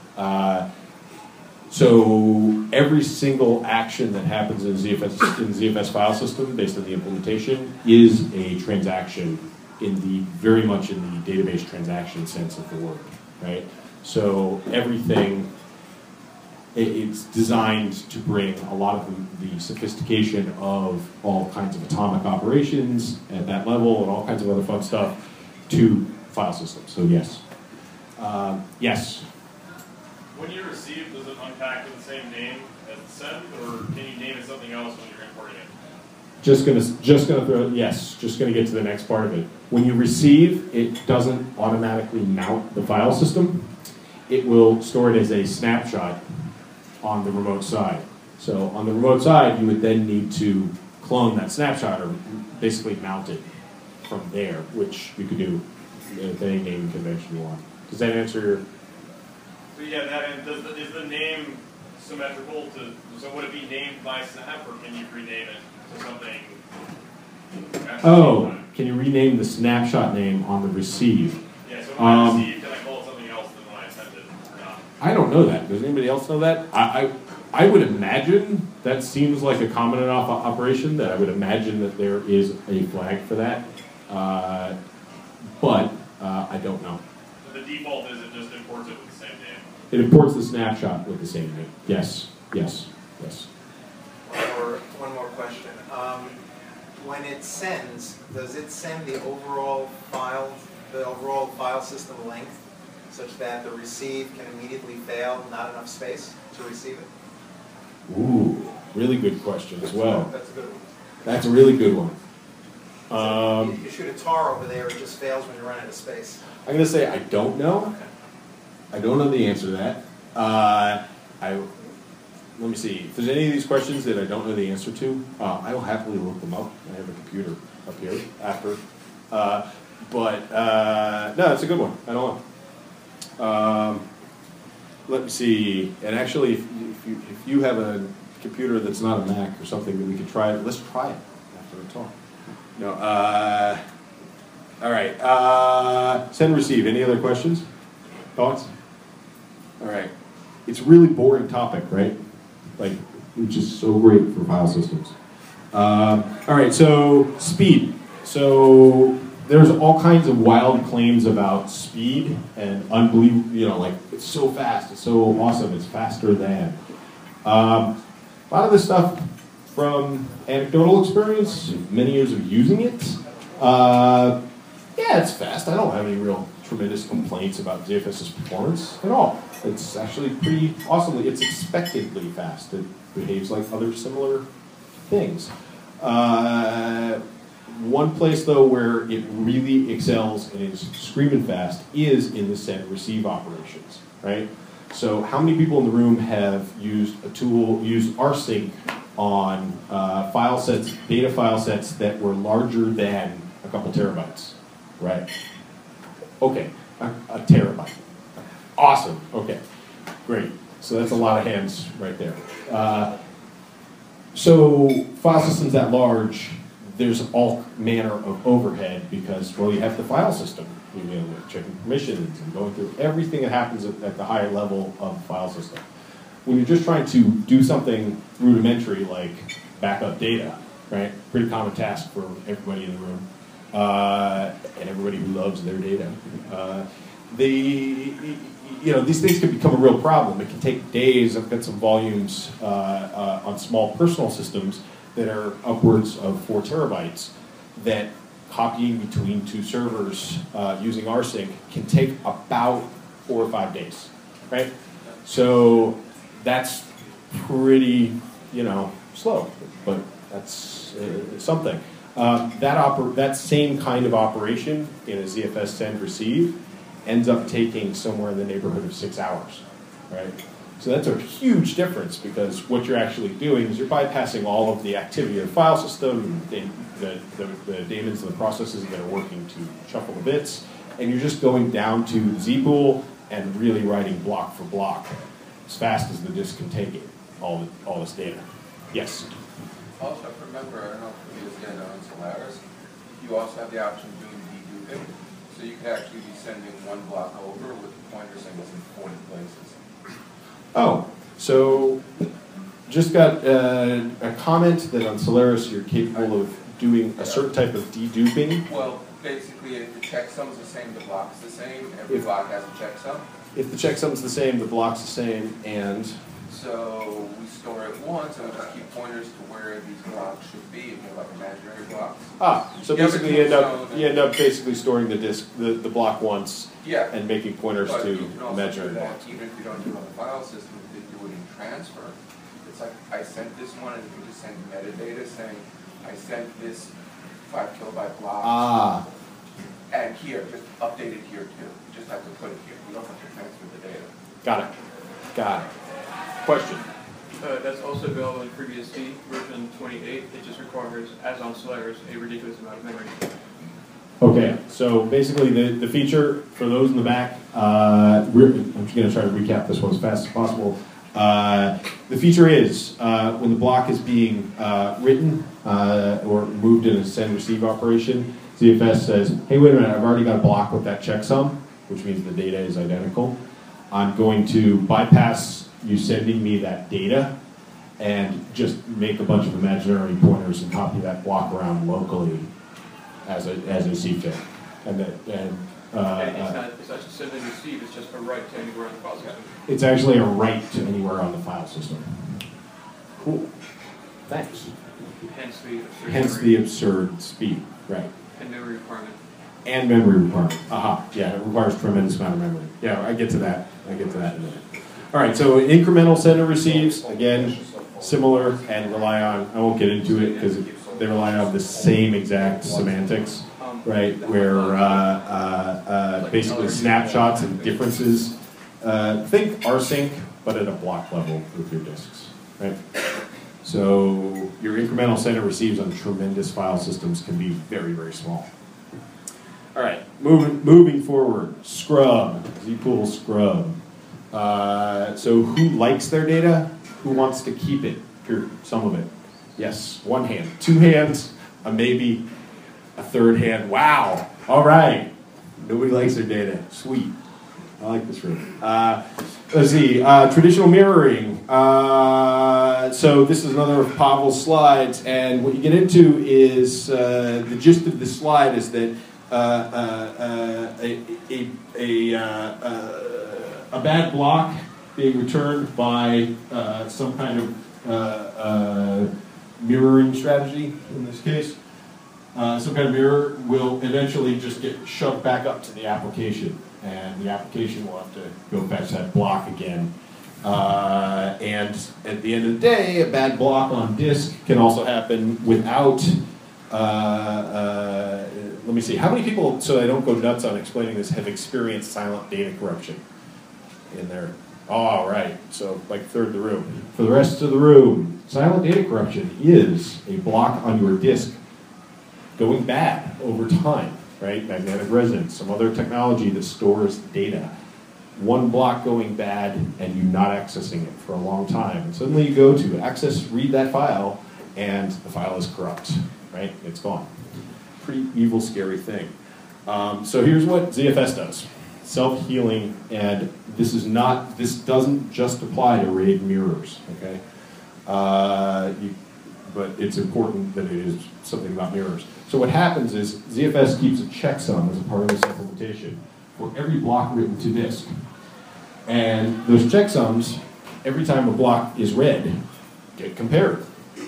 A: So every single action that happens in the ZFS file system, based on the implementation, is a transaction very much in the database transaction sense of the word, right? So everything. It's designed to bring a lot of the sophistication of all kinds of atomic operations at that level and all kinds of other fun stuff to file systems. So yes. Yes?
K: When you receive, does it unpack with the same name as the send, or can you name it something else when you're importing it?
A: Just gonna get to the next part of it. When you receive, it doesn't automatically mount the file system. It will store it as a snapshot on the remote side. So on the remote side, you would then need to clone that snapshot or basically mount it from there, which you could do with any naming convention you want. Does that answer your...
K: So yeah, is the name symmetrical to, so would it be named by snap, or can you rename it to something?
A: Oh, can you rename the snapshot name on the receive?
K: Yeah, so when I receive, can I call it something else than when I send it?
A: I don't know that. Does anybody else know that? I would imagine that seems like a common enough operation that I would imagine that there is a flag for that. But I don't know.
K: So the default is it just imports it with the same name?
A: It imports the snapshot with the same name. Yes.
J: One more question. When it sends, does it send the overall file system length such that the receive can immediately fail, not enough space to receive it?
A: Ooh, Really good question as well.
J: That's a good one.
A: That's a really good one.
J: You shoot a tar over there, it just fails when you run out of space.
A: I'm going to say I don't know. I don't know the answer to that. Let me see. If there's any of these questions that I don't know the answer to, I will happily look them up. I have a computer up here after. No, that's a good one. I don't know. Let me see. And actually, if you have a computer that's not a Mac or something that we could try, let's try it after the talk. No. All right. Send, receive. Any other questions? Thoughts? All right. It's a really boring topic, right? Like, which is so great for file systems. All right. So speed. So there's all kinds of wild claims about speed and unbelievable. Like it's so fast. It's so awesome. It's faster than. A lot of this stuff from anecdotal experience, many years of using it. Yeah, it's fast. I don't have any real tremendous complaints about ZFS's performance at all. It's actually pretty awesomely, it's expectedly fast. It behaves like other similar things. One place, though, where it really excels and is screaming fast is in the send-receive operations, right? So how many people in the room have used a tool, used rsync on file sets, data file sets that were larger than a couple terabytes, right? Okay, a terabyte. Awesome, okay, great. So that's a lot of hands right there. So file systems that large, there's all manner of overhead because, well, you have the file system. Checking permissions and going through everything that happens at the higher level of the file system. When you're just trying to do something rudimentary like backup data, right? Pretty common task for everybody in the room and everybody who loves their data. These things can become a real problem. It can take days. I've got some volumes on small personal systems that are upwards of 4 terabytes that copying between 2 servers using rsync can take about 4 or 5 days, right? So that's pretty, slow, but that's something. That same kind of operation in a ZFS send receive ends up taking somewhere in the neighborhood of 6 hours, right? So that's a huge difference because what you're actually doing is you're bypassing all of the activity of the file system, the daemons and the processes that are working to shuffle the bits, and you're just going down to the zpool and really writing block for block as fast as the disk can take it, all this data. Yes?
H: Also, remember, I don't know if it is yet on Solaris, you also have the option of doing deduping, so you could actually be sending one block over with the pointer saying it's in 40 places.
A: Oh, so just got a comment that on Solaris you're capable of doing a certain type of deduping.
H: Well, basically, if the checksum's the same, the block's the same. Every block has a checksum.
A: If the checksum's the same, the block's the same, and?
H: So we store it once, and we just keep pointers to where these blocks should be, if you have like imaginary blocks.
A: So basically you end up basically storing the disk, the block once, and making pointers to imaginary blocks.
H: Even if you don't do it on the file system, if you do it in transfer, it's like I sent this one, and you can just send metadata saying I sent this 5 kilobyte block. And here, just update it here too. You just have to put it here. You don't have to transfer the data.
A: Got it. Question?
I: That's also available in FreeBSD version 28. It just requires, as on Solaris, a ridiculous amount of memory.
A: Okay, so basically the feature, for those in the back, I'm just going to try to recap this one as fast as possible. The feature is, when the block is being written or moved in a send-receive operation, ZFS says, hey, wait a minute, I've already got a block with that checksum, which means the data is identical. I'm going to bypass you sending me that data and just make a bunch of imaginary pointers and copy that block around locally as I see fit.
I: It's not just send and receive, it's just a write to anywhere on the file system.
A: It's actually a write to anywhere on the file system. Cool. Thanks.
I: Hence the
A: absurd speed, right.
I: And memory requirement.
A: And memory requirement. Yeah, it requires a tremendous amount of memory. Yeah, I get to that in a minute. All right, so incremental send and receives, again,
L: similar and rely on, I won't get into it because they rely on the same exact semantics, right? Where basically snapshots and differences. Think rsync, but at a block level with your disks, right? So your incremental send and receives on tremendous file systems can be very, very small. All right, moving forward, Scrub, zpool Scrub. So who likes their data? Who wants to keep it? Here, some of it. Yes, one hand. Two hands, a maybe, a third hand. Wow, all right. Nobody likes their data. Sweet. I like this room. Let's see, traditional mirroring. So this is another of Pavel's slides, and what you get into is, the gist of this slide is that a bad block being returned by some kind of mirroring strategy, in this case, some kind of mirror will eventually just get shoved back up to the application, and the application will have to go fetch that block again. And at the end of the day, a bad block on disk can also happen without, let me see, how many people, so I don't go nuts on explaining this, have experienced silent data corruption in there? All right, so like a third of the room. For the rest of the room, silent data corruption is a block on your disk going bad over time, right? Magnetic resonance, some other technology that stores data. One block going bad and you not accessing it for a long time. And suddenly you go to access, read that file, and the file is corrupt, right? It's gone. Pretty evil, scary thing. So here's what ZFS does. Self-healing, and this doesn't just apply to RAID mirrors, okay? But it's important that it is something about mirrors. So what happens is ZFS keeps a checksum as a part of this implementation for every block written to disk. And those checksums, every time a block is read, get compared.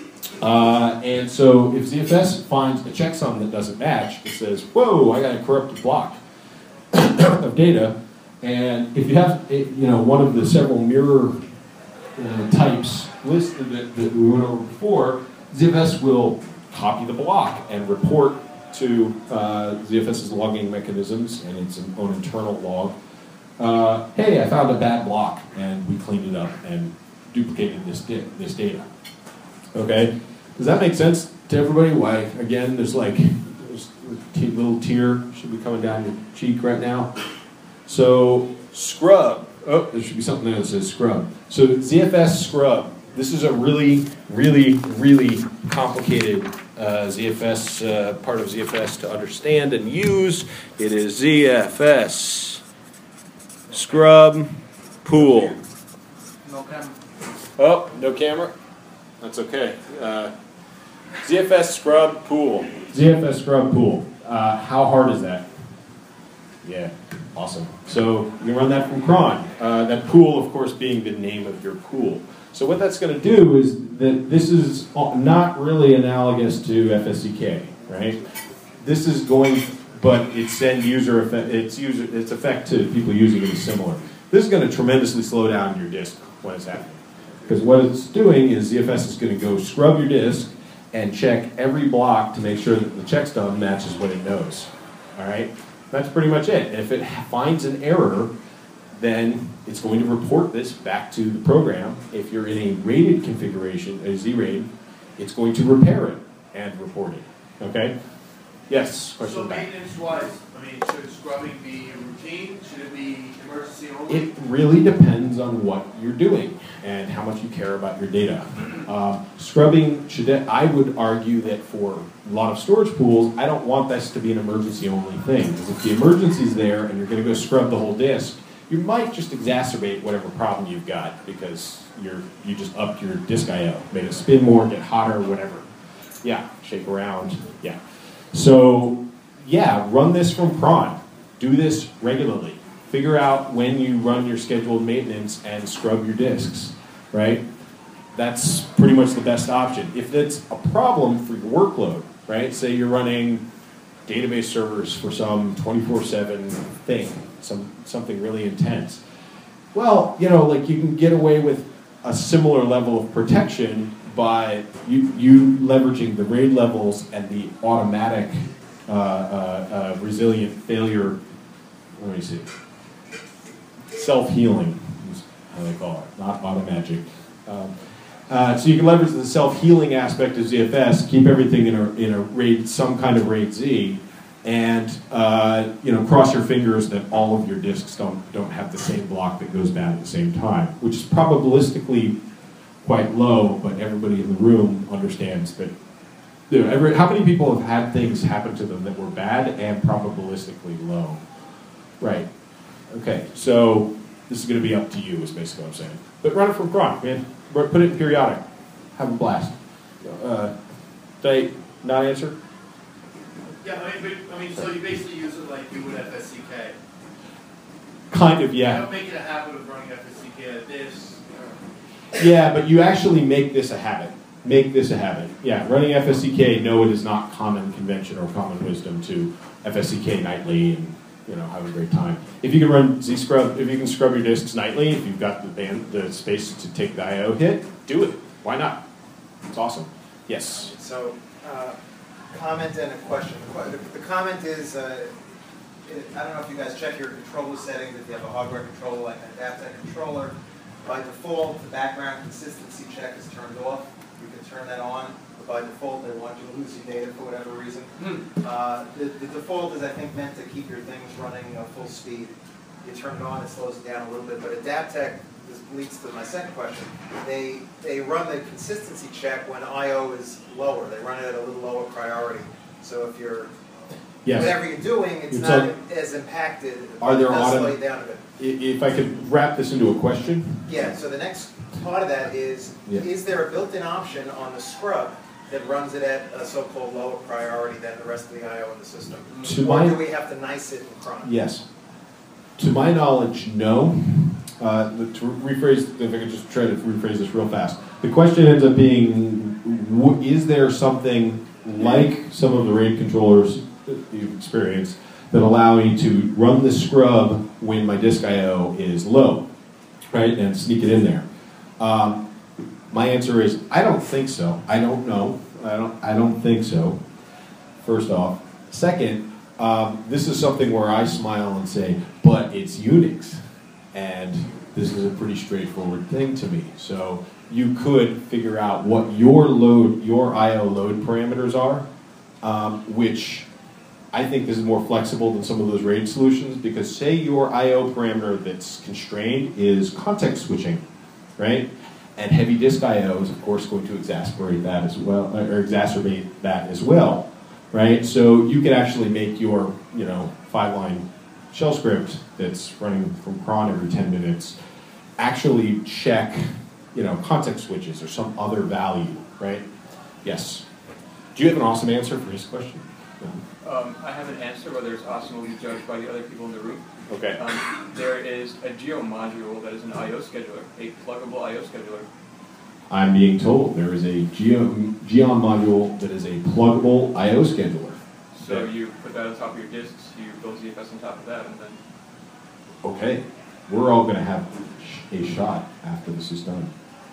L: And so if ZFS finds a checksum that doesn't match, it says, whoa, I got a corrupted block of data. And if you have one of the several mirror types listed that we went over before, ZFS will copy the block and report to ZFS's logging mechanisms and its own internal log. Hey, I found a bad block, and we cleaned it up and duplicated this data. Okay, does that make sense to everybody? Why, again, there's a little tear should be coming down your cheek right now. So Scrub. Oh, there should be something there that says Scrub. So ZFS Scrub. This is a really, really, really complicated ZFS part of ZFS to understand and use. It is ZFS Scrub Pool.
B: No camera.
L: Oh, no camera? That's okay. ZFS Scrub Pool. ZFS Scrub Pool. How hard is that? Yeah, awesome. So you can run that from cron. That pool, of course, being the name of your pool. So what that's going to do is that this is not really analogous to FSCK, right? This is going, but its end user effect, its effect to people using it is similar. This is going to tremendously slow down your disk when it's happening. Because what it's doing is ZFS is going to go scrub your disk and check every block to make sure that the checksum matches what it knows. All right? That's pretty much it. And if it finds an error, then it's going to report this back to the program. If you're in a rated configuration, a Z-RAID, it's going to repair it and report it. Okay? Yes, question
E: So
L: back.
E: maintenance-wise, should scrubbing be routine? Should it be emergency only?
L: It really depends on what you're doing and how much you care about your data. Scrubbing, I would argue that for a lot of storage pools, I don't want this to be an emergency only thing. Because if the emergency's there and you're going to go scrub the whole disk, you might just exacerbate whatever problem you've got because you just upped your disk I/O, made it spin more, get hotter, whatever. Yeah, shake around, yeah. So, yeah, run this from cron. Do this regularly. Figure out when you run your scheduled maintenance and scrub your disks, right? That's pretty much the best option. If it's a problem for your workload, right? Say you're running database servers for some 24/7 thing, something really intense. Well, you can get away with a similar level of protection by you leveraging the RAID levels and the automatic resilient failure, let me see, self-healing is how they call it, not automagic. So you can leverage the self-healing aspect of ZFS, keep everything in a RAID, some kind of RAID Z, and cross your fingers that all of your disks don't have the same block that goes bad at the same time, which is probabilistically quite low, but everybody in the room understands that. How many people have had things happen to them that were bad and probabilistically low? Right. Okay, so this is going to be up to you, is basically what I'm saying. But run it from cron, man. Put it in periodic. Have a blast. Did I not answer?
E: Yeah, so you basically use it like you would FSCK.
L: Kind of, yeah.
E: You don't make it a habit of running FSCK at this.
L: Yeah, but you actually make this a habit. Make this a habit. Yeah, running FSCK, no, it is not common convention or common wisdom to FSCK nightly and have a great time. If you can run ZScrub, if you can scrub your disks nightly, if you've got the space to take the I/O hit, do it. Why not? It's awesome. Yes.
J: So, comment and a question. The comment is, I don't know if you guys check your controller settings, if you have a hardware controller like an Adaptec controller. By default, the background consistency check is turned off. You can turn that on, but by default, they want you to lose your data for whatever reason. The default is, I think, meant to keep your things running full speed. You turn it on, it slows it down a little bit. But Adaptec, this leads to my second question, they run the consistency check when I/O is lower. They run it at a little lower priority. So if you're, whatever you're doing, it's not as impacted.
L: Are there
J: it does slow you down a bit.
L: If I could wrap this into a question?
J: Yeah, so the next part of that is there a built-in option on the scrub that runs it at a so-called lower priority than the rest of the I/O in the system? Or do we have to nice it in cron?
L: Yes. To my knowledge, no. To rephrase, if I could just try to rephrase this real fast. The question ends up being, is there something like some of the RAID controllers that you've experienced that allow me to run the scrub when my disk I/O is low, right, and sneak it in there? My answer is, I don't think so. I don't know. I don't think so, first off. Second, this is something where I smile and say, but it's Unix, and this is a pretty straightforward thing to me. So you could figure out what your I/O load parameters are, which I think this is more flexible than some of those RAID solutions, because say your I/O parameter that's constrained is context switching, right? And heavy disk I/O is, of course, going to exacerbate that as well, right? So you could actually make your, 5-line shell script that's running from cron every 10 minutes actually check, context switches or some other value, right? Yes. Do you have an awesome answer for his question?
I: I have an answer, whether it's awesome will be judged by the other people in the room.
L: Okay.
I: There is a Geo module that is an I/O scheduler, a pluggable I/O scheduler.
L: I'm being told there is a Geon module that is a pluggable I/O scheduler.
I: So you put that on top of your disks, you build ZFS on top of that, and then...
L: Okay. We're all going to have a shot after this is done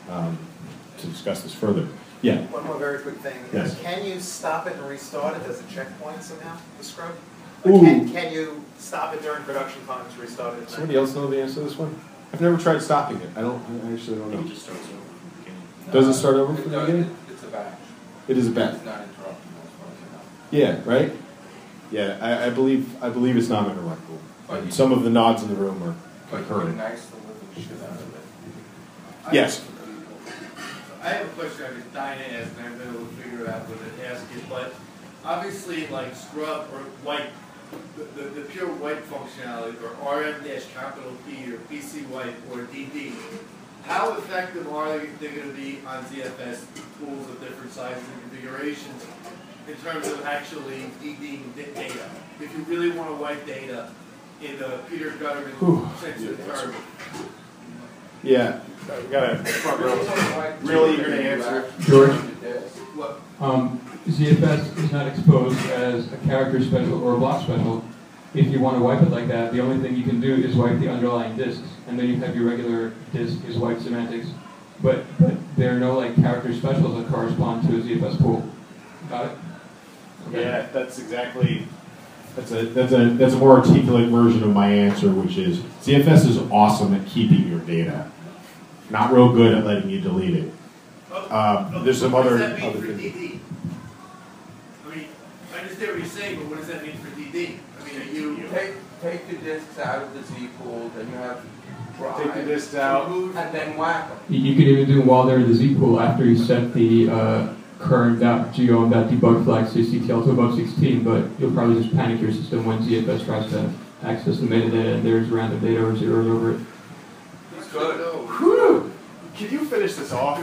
L: to discuss this further. Yeah.
J: One more very quick thing.
L: Yes.
J: Can you stop it and restart it? Does it checkpoint somehow, the scrub? Can you stop it during production time to restart it?
L: Somebody else know the answer to this one? I've never tried stopping it. I actually don't know.
D: It just starts over from the beginning.
L: Does it start over from the beginning?
H: It's a batch.
L: It is a batch.
H: It's not interruptible as far as I know.
L: Yeah, right? Yeah, I believe it's not interruptible. And some of the nods in the room are concurring.
H: Nice to live the shit out of it.
L: Yes.
E: I have a question I've been dying to ask, and I haven't been able to figure it out whether to ask it, but obviously, like scrub or white, the pure white functionality, or RM-P or PC white or DD, how effective are they going to be on ZFS tools of different sizes and configurations in terms of actually DDing data? If you really want to wipe data in a Peter Gutterman sense of the term.
A: Yeah, we got a front row. Really eager to answer.
M: George?
E: What?
M: ZFS is not exposed as a character special or a block special. If you want to wipe it like that, the only thing you can do is wipe the underlying disks, and then you have your regular disk is wipe semantics. but there are no like character specials that correspond to a ZFS pool. Got it? Okay.
L: Yeah, that's exactly. That's a more articulate version of my answer, which is ZFS is awesome at keeping your data, not real good at letting you delete it. There's some
E: what
L: other
E: does that mean for
L: things.
E: DD? I mean, I understand what you're saying, but what does that mean for DD? I mean, are you
H: Take the discs out of the Z pool, then you have drive.
L: Take the discs out.
H: And then whack them.
M: You can even do them while they're in the Z pool after you set the current.go.debug flag to CTL to above 16, but you'll probably just panic your system when ZFS tries to access the metadata and there's random data or zeros over it.
H: It's good.
L: Whew. Can you finish this off?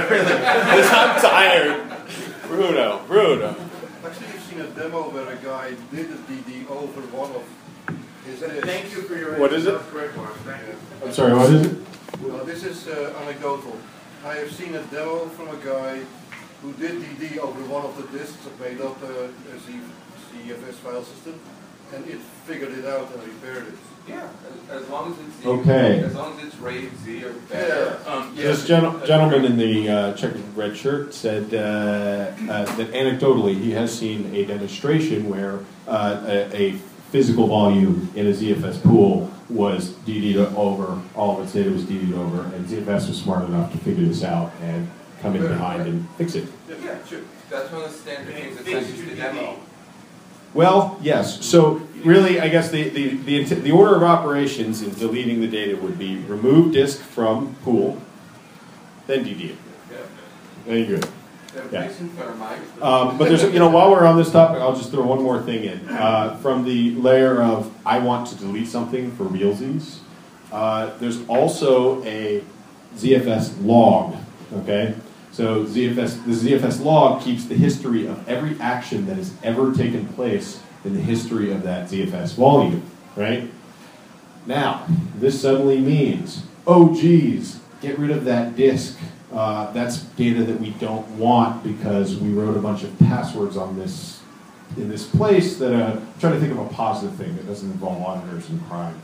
L: I'm tired. Bruno.
N: Actually, you've seen a demo where a guy did a DD over one of his discs.
E: Thank you for your
L: What is it?
E: That's correct, Mark. Thank you.
L: I'm sorry, what is it?
N: Well, this is anecdotal. I have seen a demo from a guy who did DD over one of the disks that made up a ZFS file system, and it figured it out and repaired it.
H: Yeah, as long as it's Z,
L: Okay.
H: as long as it's rated Z or better.
L: This gentleman in the checkered red shirt said that anecdotally he has seen a demonstration where a physical volume in a ZFS pool was DD'd over, all of its data was DD'd over, and ZFS was smart enough to figure this out and come in behind and fix it.
H: Yeah, sure. That's one of the standard things that says the demo.
L: Well, yes. So really, I guess the order of operations in deleting the data would be remove disk from pool, then DD it. Very good. Yeah. But there's, while we're on this topic, I'll just throw one more thing in. From the layer of I want to delete something for realsies, there's also a ZFS log. Okay. So the ZFS log keeps the history of every action that has ever taken place in the history of that ZFS volume, right? Now, this suddenly means, oh geez, get rid of that disk. That's data that we don't want because we wrote a bunch of passwords on this in this place that I'm trying to think of a positive thing that doesn't involve auditors and crime.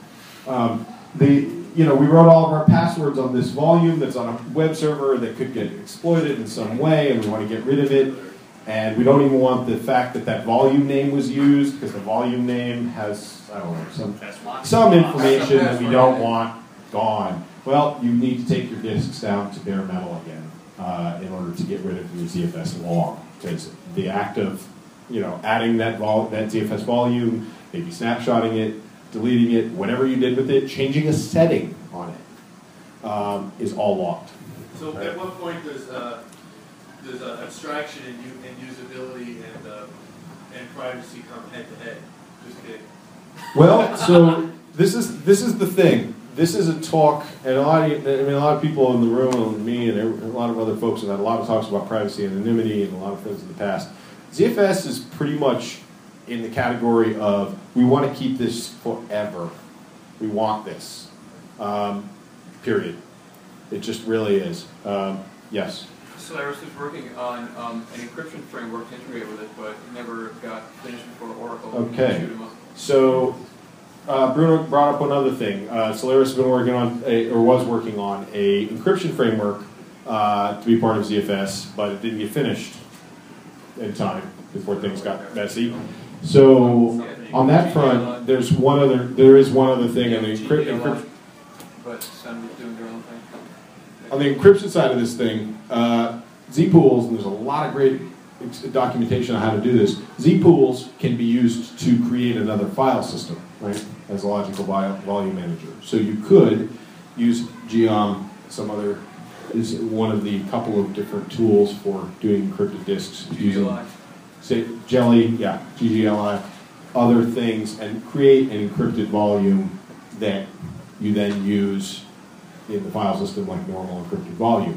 L: We wrote all of our passwords on this volume that's on a web server that could get exploited in some way, and we want to get rid of it. And we don't even want the fact that that volume name was used, because the volume name has, I don't know, some information that we don't want gone. Well, you need to take your disks down to bare metal again in order to get rid of your ZFS log, because the act of adding that ZFS volume, maybe snapshotting it, deleting it, whatever you did with it, changing a setting on it, is all logged.
E: So at what point does abstraction and usability and privacy come head to head? Just kidding.
L: Well, so this is the thing. This is a talk, and a lot of people in the room, and me, and a lot of other folks have had a lot of talks about privacy and anonymity, and a lot of things in the past. ZFS is pretty much in the category of we want to keep this forever. We want this. Period. It just really is. Yes.
I: Solaris is working on an encryption framework to integrate with it, but never got finished before Oracle.
L: Okay.
I: Shoot 'em up.
L: So Bruno brought up one other thing. Solaris has been working on, was working on a encryption framework to be part of ZFS, but it didn't get finished in time before things got messy. So on that front, there is one other thing on the encryption.
I: But Sun was doing their own thing.
L: On the encryption side of this thing, Z-pools, and there's a lot of great documentation on how to do this. Z-pools can be used to create another file system, right, as a logical volume manager. So you could use Geom, is one of the couple of different tools for doing encrypted disks. Using, say, Jelly, GGLI, other things, and create an encrypted volume that you then use in the file system like normal encrypted volume.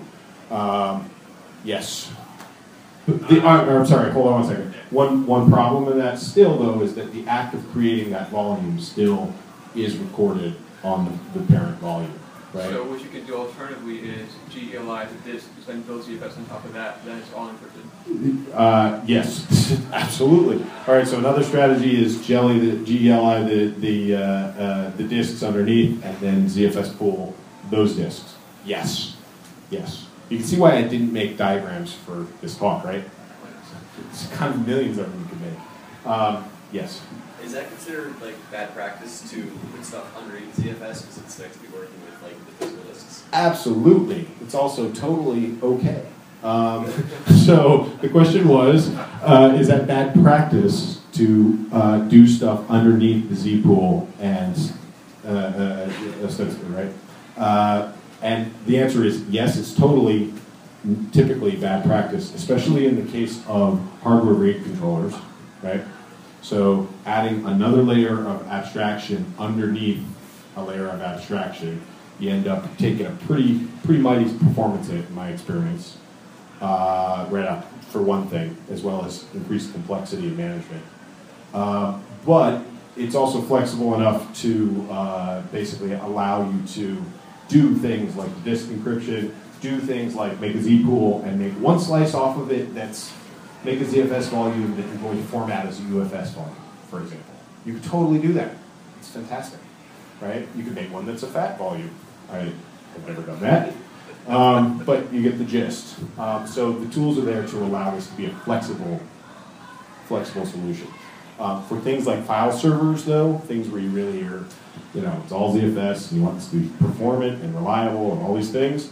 L: Yes. I'm sorry, hold on one second. One problem in that still, though, is that the act of creating that volume still is recorded on the parent volume, right?
I: So what you could do alternatively is GELI the disk, then build ZFS on top of that, then it's all encrypted.
L: Yes, absolutely. All right, so another strategy is GELI the disks underneath, and then ZFS pool those disks. Yes, yes. You can see why I didn't make diagrams for this talk, right? It's kind of millions of them you could make. Yes?
O: Is that considered like bad practice to put stuff underneath ZFS because it's supposed to be working with like the physical disks?
L: Absolutely. It's also totally okay. So the question was, is that bad practice to do stuff underneath the Z pool and ostensibly, right? And the answer is yes, it's totally typically bad practice, especially in the case of hardware RAID controllers, right? So adding another layer of abstraction underneath a layer of abstraction, you end up taking a pretty mighty performance hit, in my experience, right up for one thing, as well as increased complexity in management. But it's also flexible enough to basically allow you to do things like disk encryption, do things like make a Z pool and make one slice off of it that's make a ZFS volume that you're going to format as a UFS volume, for example. You could totally do that. It's fantastic, right? You could make one that's a fat volume. I have never done that. But you get the gist. So the tools are there to allow this to be a flexible solution. For things like file servers, though, things where you really are, it's all ZFS, and you want this to be performant and reliable and all these things,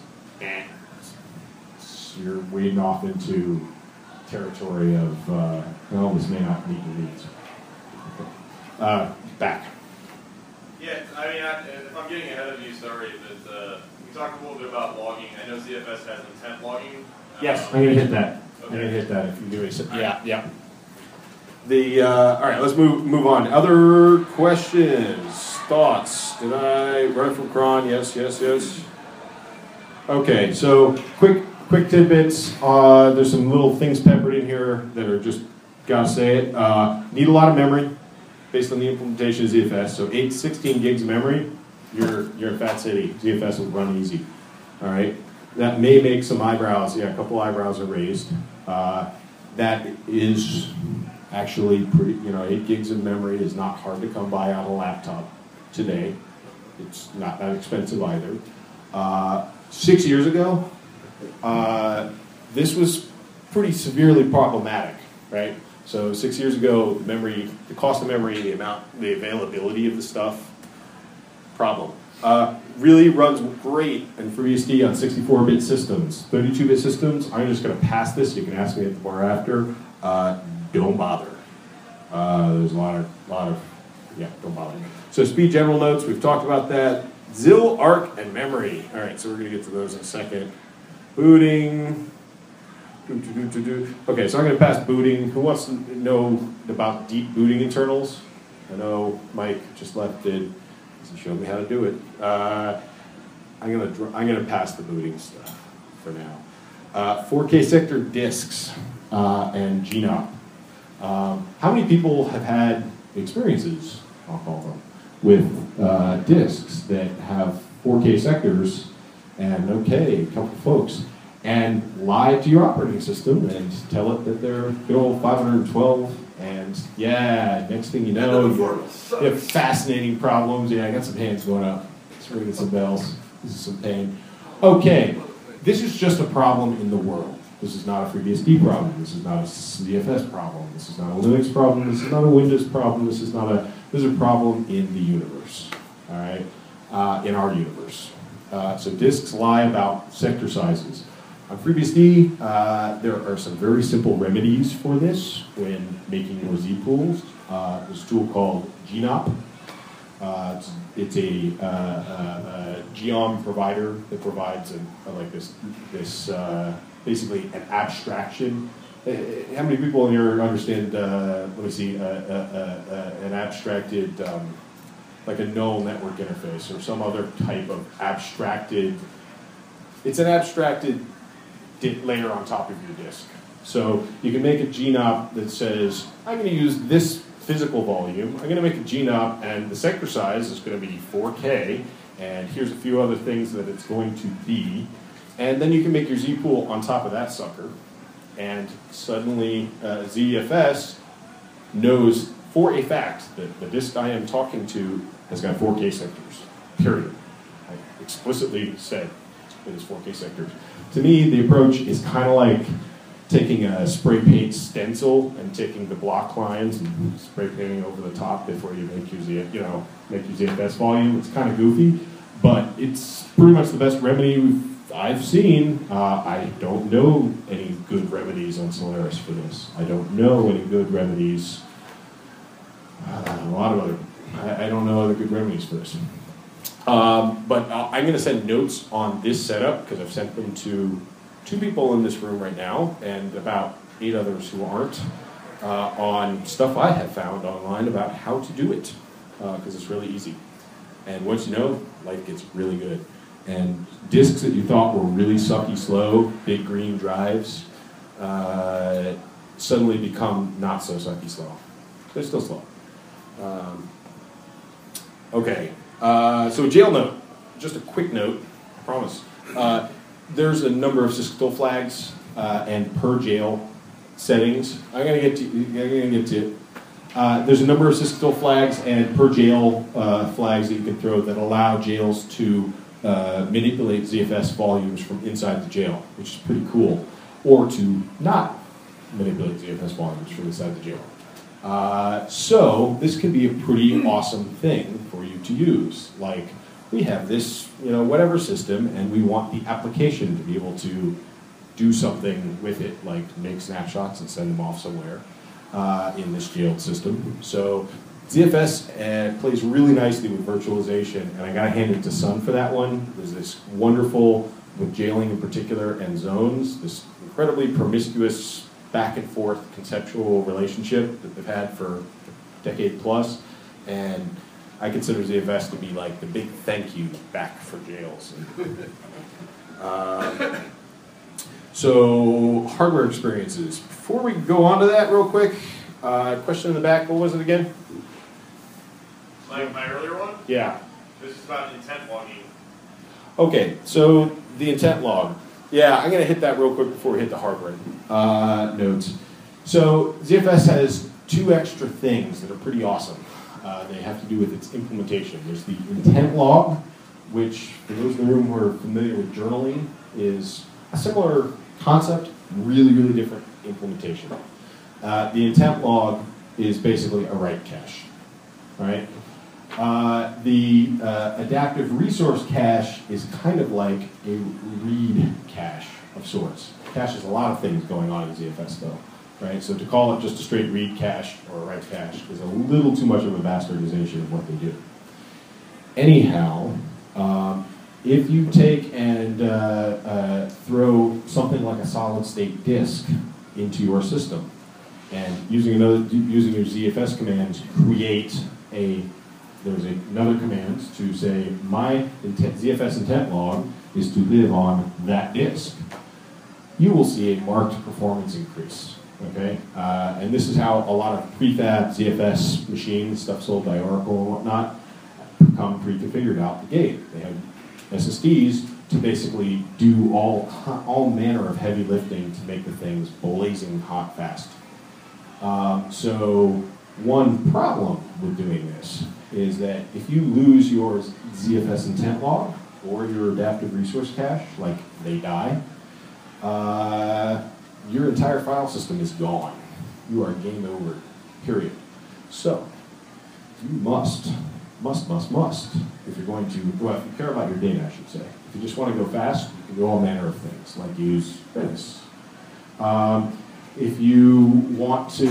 L: you're wading off into territory of, well, this may not meet your needs. Back.
K: Yeah, I mean, if I'm getting ahead of you, sorry, but we talked a little bit about logging. I know ZFS has intent logging.
L: Yes, I'm going to hit that.
K: Okay.
L: I'm going to hit that if you do it. Yeah. All right, let's move on. Other questions, thoughts? Did I run from Cron? Yes. Okay, so quick tidbits. There's some little things peppered in here that are just, gotta say it. Need a lot of memory based on the implementation of ZFS. So 16 gigs of memory, you're in Fat City. ZFS will run easy. All right, that may make some eyebrows. Yeah, a couple eyebrows are raised. That is actually pretty. 8 gigs of memory is not hard to come by on a laptop today. It's not that expensive either. 6 years ago, this was pretty severely problematic, right? So 6 years ago, the cost of memory, the availability of the stuff, problem. Really runs great in FreeBSD on 64-bit systems. 32-bit systems, I'm just going to pass this. You can ask me at the bar after. Don't bother. There's a lot of, don't bother. So speed general notes, we've talked about that. ZIL, ARC, and memory. All right, so we're going to get to those in a second. Booting. Okay, so I'm going to pass booting. Who wants to know about deep booting internals? I know Mike just left it. He showed me how to do it. I'm going to pass the booting stuff for now. 4K sector disks and GNOP. How many people have had experiences, I'll call them, with disks that have 4K sectors, and a couple folks, and lie to your operating system and tell it that they're good old 512, and next thing you know, you have fascinating problems. Yeah, I got some hands going up. It's ringing some bells. This is some pain. Okay, this is just a problem in the world. This is not a FreeBSD problem. This is not a ZFS problem. This is not a Linux problem. This is not a Windows problem. This is a problem in the universe. All right, in our universe. So disks lie about sector sizes. On FreeBSD, there are some very simple remedies for this when making your Z pools. There's a tool called GNOP. It's a geom provider that provides basically an abstraction. How many people in here understand? Let me see, an abstracted, like a null network interface or some other type of abstracted. It's an abstracted layer on top of your disk. So you can make a GNOP that says, I'm going to use this physical volume. I'm going to make a GNOP, and the sector size is going to be 4K, and here's a few other things that it's going to be. And then you can make your Z pool on top of that sucker, and suddenly ZFS knows for a fact that the disk I am talking to has got 4K sectors, period. I explicitly said in his 4K sectors. To me, the approach is kind of like taking a spray paint stencil and taking the block lines and spray painting over the top before you make your ZFS volume. It's kind of goofy, but it's pretty much the best remedy I've seen. I don't know any good remedies on Solaris for this. I don't know any good remedies. A lot of other. I don't know other good remedies for this. But I'm going to send notes on this setup because I've sent them to 2 people in this room right now and about 8 others who aren't on stuff I have found online about how to do it because it's really easy. And once you know, life gets really good. And disks that you thought were really sucky slow, big green drives, suddenly become not so sucky slow. They're still slow. Okay, so jail note, just a quick note, I promise. There's a number of sysctl flags and per jail settings. I'm gonna get to it. There's a number of sysctl flags and per jail flags that you can throw that allow jails to manipulate ZFS volumes from inside the jail, which is pretty cool, or to not manipulate ZFS volumes from inside the jail. So this can be a pretty awesome thing for you to use. Like, we have this, whatever system, and we want the application to be able to do something with it, like make snapshots and send them off somewhere in this jailed system. So ZFS plays really nicely with virtualization, and I gotta hand it to Sun for that one. There's this wonderful, with jailing in particular, and zones, this incredibly promiscuous back and forth conceptual relationship that they've had for a decade plus, and I consider ZFS to be like the big thank you back for jails. So hardware experiences. Before we go on to that real quick, question in the back, what was it again?
K: Like my earlier one?
L: Yeah.
K: This is about intent logging.
L: Okay, so the intent log. Yeah, I'm going to hit that real quick before we hit the hardware nodes. So ZFS has 2 extra things that are pretty awesome. They have to do with its implementation. There's the intent log, which, for those in the room who are familiar with journaling, is a similar concept, really, really different implementation. The intent log is basically a write cache, right? The adaptive resource cache is kind of like a read cache of sorts. Cache is a lot of things going on in ZFS though, right? So to call it just a straight read cache or a write cache is a little too much of a bastardization of what they do. Anyhow, if you take and throw something like a solid state disk into your system, and using your ZFS commands, create there's another command to say my ZFS intent log is to live on that disk. You will see a marked performance increase. Okay, and this is how a lot of prefab ZFS machines, stuff sold by Oracle and whatnot, come pre-configured out the gate. They have SSDs to basically do all manner of heavy lifting to make the things blazing hot fast. So one problem with doing this is that if you lose your ZFS intent log or your adaptive resource cache, like they die, your entire file system is gone. You are game over, period. So you must, if you're going to, well, if you care about your data, I should say. If you just want to go fast, you can do all manner of things, like use Redis. If you want to,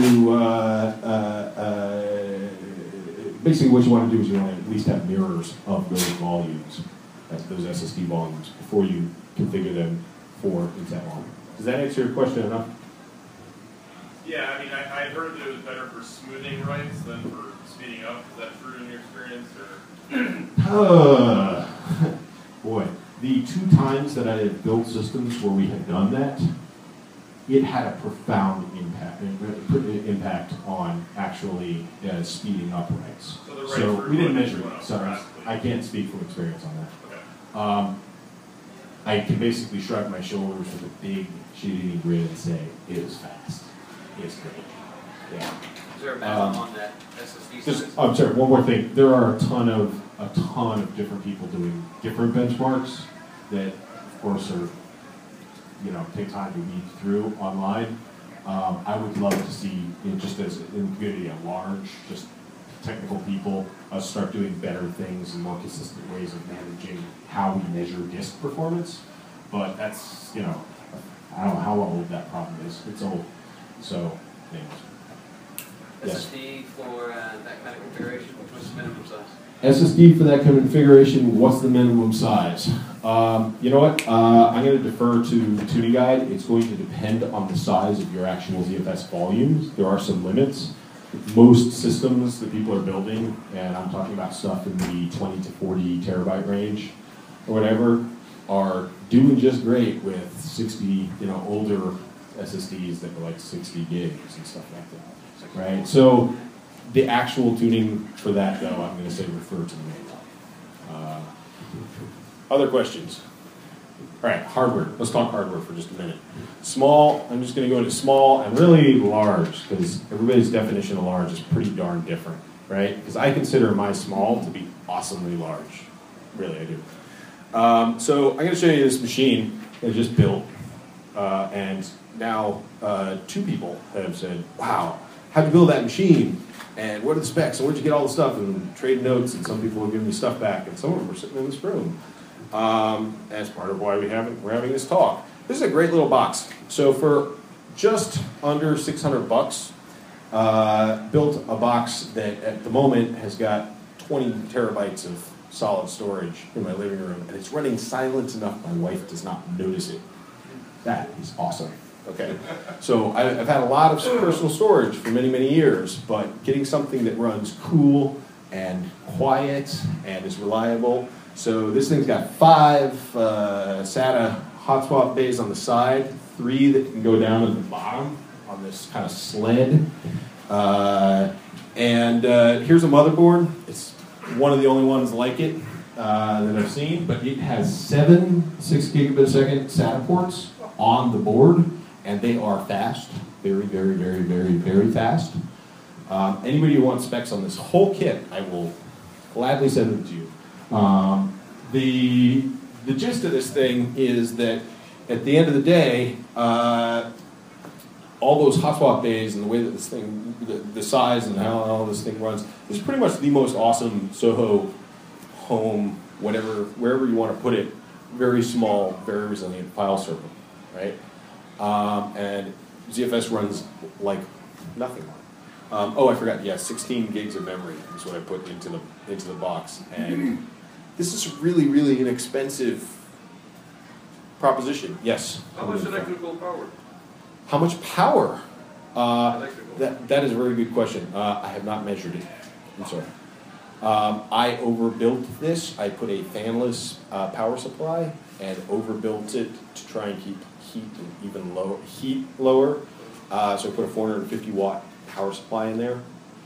L: basically what you want to do is you want to at least have mirrors of those volumes, those SSD volumes, before you configure them for intent log. Does that answer your question enough?
K: Yeah, I mean, I heard that it was better for smoothing writes than for speeding up. Is that true in your experience, or?
L: Boy, the 2 times that I have built systems where we have done that, it had a profound impact on actually speeding up writes. So we didn't measure it, so I can't speak from experience on that.
K: Okay.
L: I can basically shrug my shoulders with a big shitty grin and say, it is fast. It's great. Yeah.
G: Is there a measurement on that SSD size?
L: I'm sorry, one more thing. There are a ton of different people doing different benchmarks that course, are, take time to weed through online. I would love to see, just as in the community at large, just technical people start doing better things and more consistent ways of managing how we measure disk performance. But that's, I don't know how old that problem is. It's old. So, anyways. Yes.
G: SSD for that kind of configuration, what's the minimum size?
L: SSD for that configuration, what's the minimum size? You know what? I'm going to defer to the tuning guide. It's going to depend on the size of your actual ZFS volumes. There are some limits. Most systems that people are building, and I'm talking about stuff in the 20 to 40 terabyte range or whatever, are doing just great with 60, older SSDs that were like 60 gigs and stuff like that, right? So the actual tuning for that, though, I'm going to say refer to the manual. Other questions? All right, hardware. Let's talk hardware for just a minute. Small, I'm just going to go into small and really large, because everybody's definition of large is pretty darn different, right? Because I consider my small to be awesomely large. Really, I do. So I'm going to show you this machine that I just built, and now 2 people have said, wow, how'd you build that machine? And what are the specs? And where'd you get all the stuff? And trade notes, and some people are giving me stuff back, and some of them are sitting in this room. That's part of why we're having this talk. This is a great little box. So for just under $600, built a box that at the moment has got 20 terabytes of solid storage in my living room, and it's running silent enough my wife does not notice it. That is awesome. Okay, so I've had a lot of personal storage for many, many years, but getting something that runs cool and quiet and is reliable. So this thing's got 5 SATA hot swap bays on the side, 3 that can go down at the bottom on this kind of sled. And here's a motherboard. It's one of the only ones like it that I've seen, but it has 7 6 gigabit a second SATA ports on the board, and they are fast, very, very, very, very, very fast. Anybody who wants specs on this whole kit, I will gladly send them to you. The gist of this thing is that at the end of the day, all those hot swap bays and the way that this thing, the size and how all this thing runs, is pretty much the most awesome Soho home, wherever you want to put it, very small, very resilient file server, right? And ZFS runs like nothing. Oh, I forgot. Yeah, 16 gigs of memory is what I put into the box, and this is really, really inexpensive proposition. Yes.
I: How much electrical power?
L: How much power? That is a very good question. I have not measured it. I'm sorry. I overbuilt this. I put a fanless power supply and overbuilt it to try and keep heat lower. So I put a 450 watt power supply in there.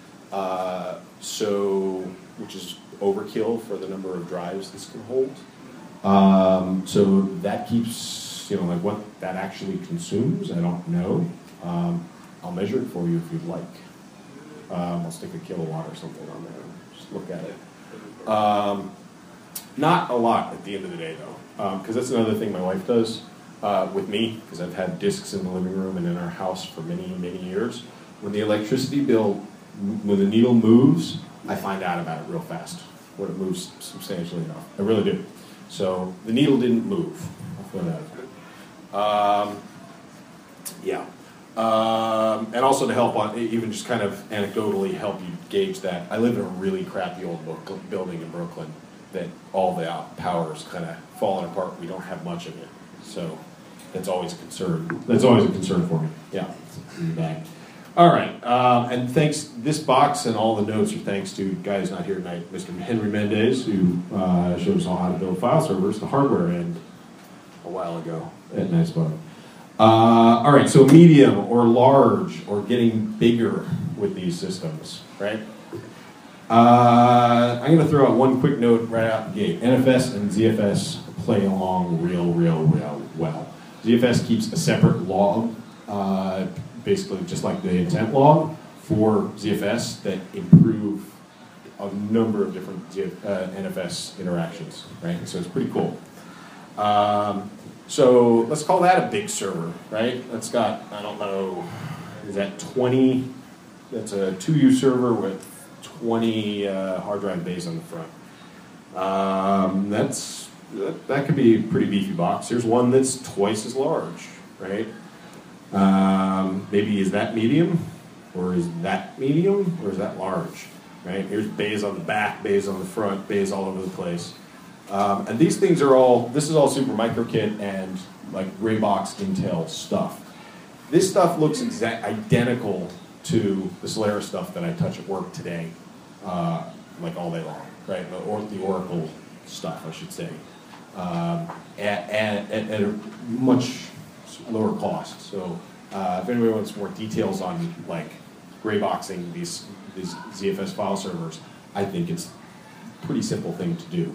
L: Which is overkill for the number of drives this can hold. So that keeps, like what that actually consumes, I don't know. I'll measure it for you if you'd like. I'll stick a kilowatt or something on there. Just look at it. Not a lot at the end of the day, though, because that's another thing my wife does with me, because I've had discs in the living room and in our house for many, many years. When the electricity bill, when the needle moves, I find out about it real fast, when it moves substantially enough. I really do. So the needle didn't move. I'll find out. Yeah. And also to help on, even just kind of anecdotally help you gauge that, I live in a really crappy old building in Brooklyn that all the power is kind of falling apart. We don't have much of it. So that's always a concern. That's always a concern for me. Yeah. All right. And thanks, this box and all the notes are thanks to guy who's not here tonight, Mr. Henry Mendez, who showed us all how to build file servers, the hardware end, a while ago at NiceBug. All right, so medium or large or getting bigger with these systems, right? I'm going to throw out one quick note right out the gate. NFS and ZFS play along real well. ZFS keeps a separate log, basically just like the intent log for ZFS that improve a number of different NFS interactions, right? So it's pretty cool. So let's call that a big server, right? That's got, I don't know, is that 20? That's a 2U server with 20 hard drive bays on the front. That could be a pretty beefy box. Here's one that's twice as large, right? Maybe is that medium? Or is that medium? Or is that large? Right? Here's bays on the back, bays on the front, bays all over the place. And these things are all, this is all Supermicro kit and like gray box Intel stuff. This stuff looks identical to the Solaris stuff that I touch at work today, like all day long, right? Or the Oracle stuff, I should say, at a much lower cost. So if anybody wants more details on like gray boxing these ZFS file servers, I think it's a pretty simple thing to do.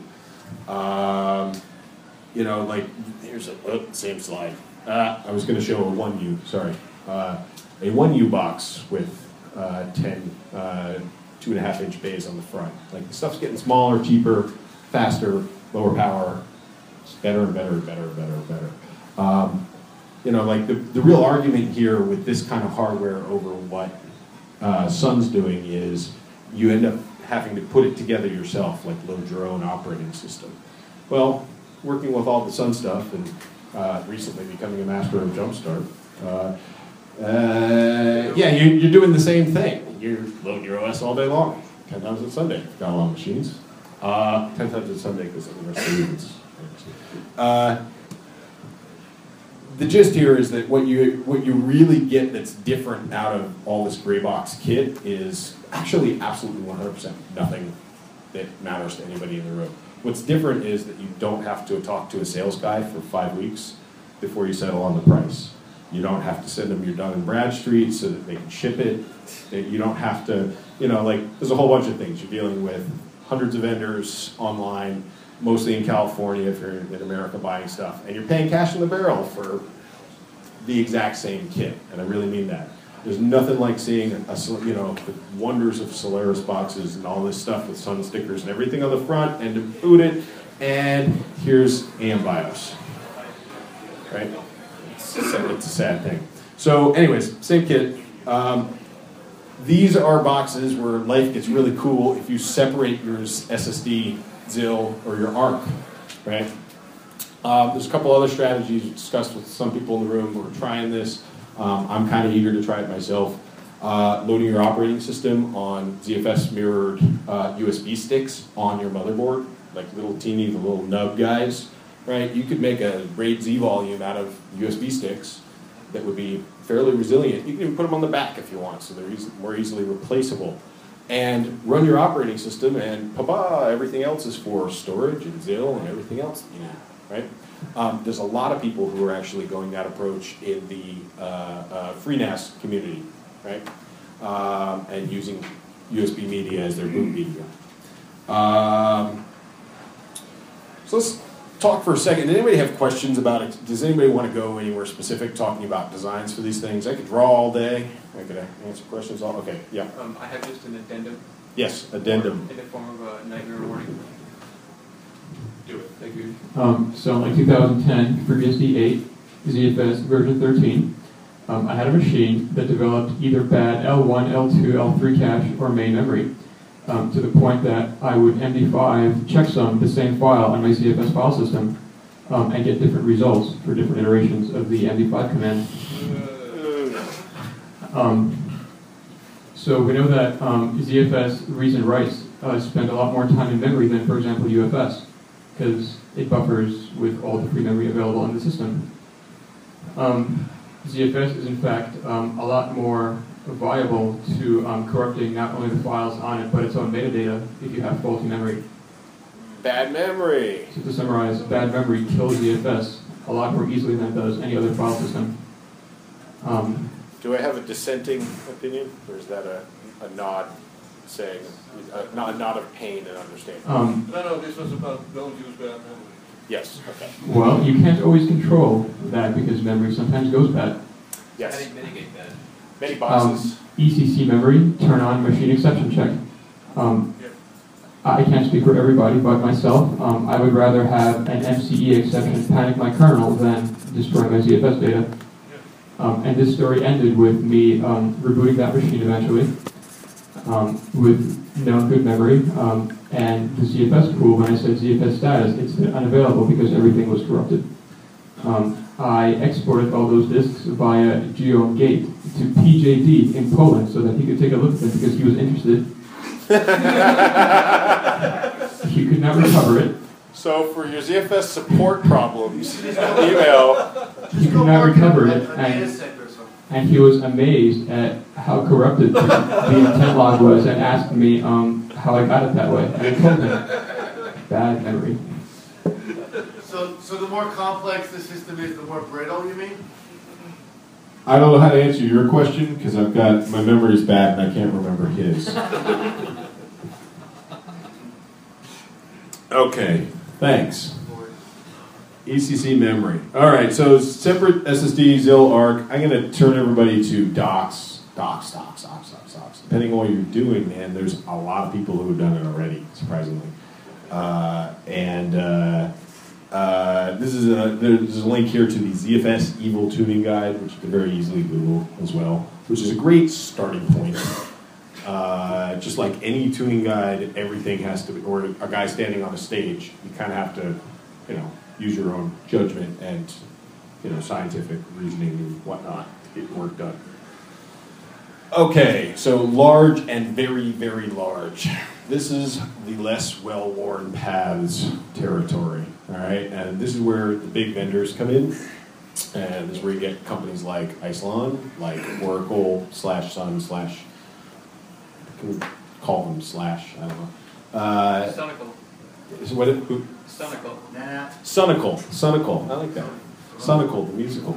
L: You know, like here's a same slide. I was going to show a 1U, sorry. A 1U box with 10 2.5-inch bays on the front. Like the stuff's getting smaller, cheaper, faster, lower power. It's better and better and better and better and better. You know, like the real argument here with this kind of hardware over what Sun's doing is you end up having to put it together yourself, like load your own operating system. Well, working with all the Sun stuff and recently becoming a master of Jumpstart, yeah, you're doing the same thing. You're loading your OS all day long, 10 times on Sunday. Got a lot of machines. 10 times on Sunday because of the rest of the reasons. The gist here is that what you really get that's different out of all this gray box kit is actually absolutely 100% nothing that matters to anybody in the room. What's different is that you don't have to talk to a sales guy for 5 weeks before you settle on the price. You don't have to send them your Dun & Bradstreet so that they can ship it. You don't have to, you know, like, there's a whole bunch of things. You're dealing with hundreds of vendors online, mostly in California if you're in America buying stuff, and you're paying cash in the barrel for the exact same kit, and I really mean that. There's nothing like seeing, you know, the wonders of Solaris boxes and all this stuff with Sun stickers and everything on the front, and to boot it, and here's AM BIOS, right? It's a sad thing. So anyways, same kit. These are boxes where life gets really cool if you separate your SSD, ZIL, or your ARC, right? There's a couple other strategies discussed with some people in the room who are trying this. I'm kind of eager to try it myself. Loading your operating system on ZFS mirrored USB sticks on your motherboard, like little teeny, the little nub guys, right? You could make a RAID Z volume out of USB sticks that would be fairly resilient. You can even put them on the back if you want, so they're more easily replaceable. And run your operating system, and everything else is for storage and ZIL and everything else that you need. Right? There's a lot of people who are actually going that approach in the FreeNAS community, right? And using USB media as their boot media. So let's talk for a second. Did anybody have questions about it? Does anybody want to go anywhere specific talking about designs for these things? I could draw all day. I could answer questions all. Okay, yeah.
I: I have just an addendum.
L: Yes, addendum.
I: In the form of a nightmare warning.
L: Do it.
I: Thank you.
M: So in like 2010, FreeBSD 8, ZFS version 13, I had a machine that developed either bad L1, L2, L3 cache or main memory to the point that I would MD5 checksum the same file on my ZFS file system and get different results for different iterations of the MD5 command. So we know that ZFS reads and writes spend a lot more time in memory than, for example, UFS, because it buffers with all the free memory available in the system. ZFS is in fact a lot more viable to corrupting not only the files on it, but its own metadata if you have faulty memory.
A: Bad memory.
M: So to summarize, bad memory kills ZFS a lot more easily than it does any other file system.
A: Do I have a dissenting opinion, or is that a nod saying, a nod of pain and understanding?
N: No, this was about don't use bad memory.
A: Yes, okay.
M: Well, you can't always control that because memory sometimes goes bad.
A: Yes.
O: How do you mitigate that?
A: Many boxes.
M: ECC memory, turn on machine exception check. I can't speak for everybody, but myself, I would rather have an MCE exception panic my kernel than destroy my ZFS data. And this story ended with me rebooting that machine eventually with known good memory. And the ZFS pool, when I said ZFS status, it's unavailable because everything was corrupted. I exported all those disks via Geom Gate to PJD in Poland so that he could take a look at them because he was interested. He could not recover it.
A: So for your ZFS support problems, email.
M: He could not recover it, and he was amazed at how corrupted the intent log was and asked me how I got it that way. And I told him, bad memory.
E: So the more complex the system is, the more brittle, you mean?
L: I don't know how to answer your question because my memory's bad and I can't remember his. Okay, thanks. ECC memory. All right, so separate SSD, ZIL, ARC. I'm going to turn everybody to docs. Depending on what you're doing, man, there's a lot of people who have done it already, surprisingly. There's a link here to the ZFS Evil Tuning Guide, which you can very easily Google as well, which is a great starting point. Just like any tuning guide, everything has to be, or a guy standing on a stage, you kind of have to, use your own judgment and, scientific reasoning and whatnot to get work done. Okay, so large and very, very large. This is the less well-worn paths territory, all right? And this is where the big vendors come in, and this is where you get companies like Isilon, like Oracle /Sun/ can we call them / I don't know.
G: Sunicle.
L: What? Who?
G: Sunicle.
F: Nah.
L: Sunicle. I like that. Sunicle, the musical.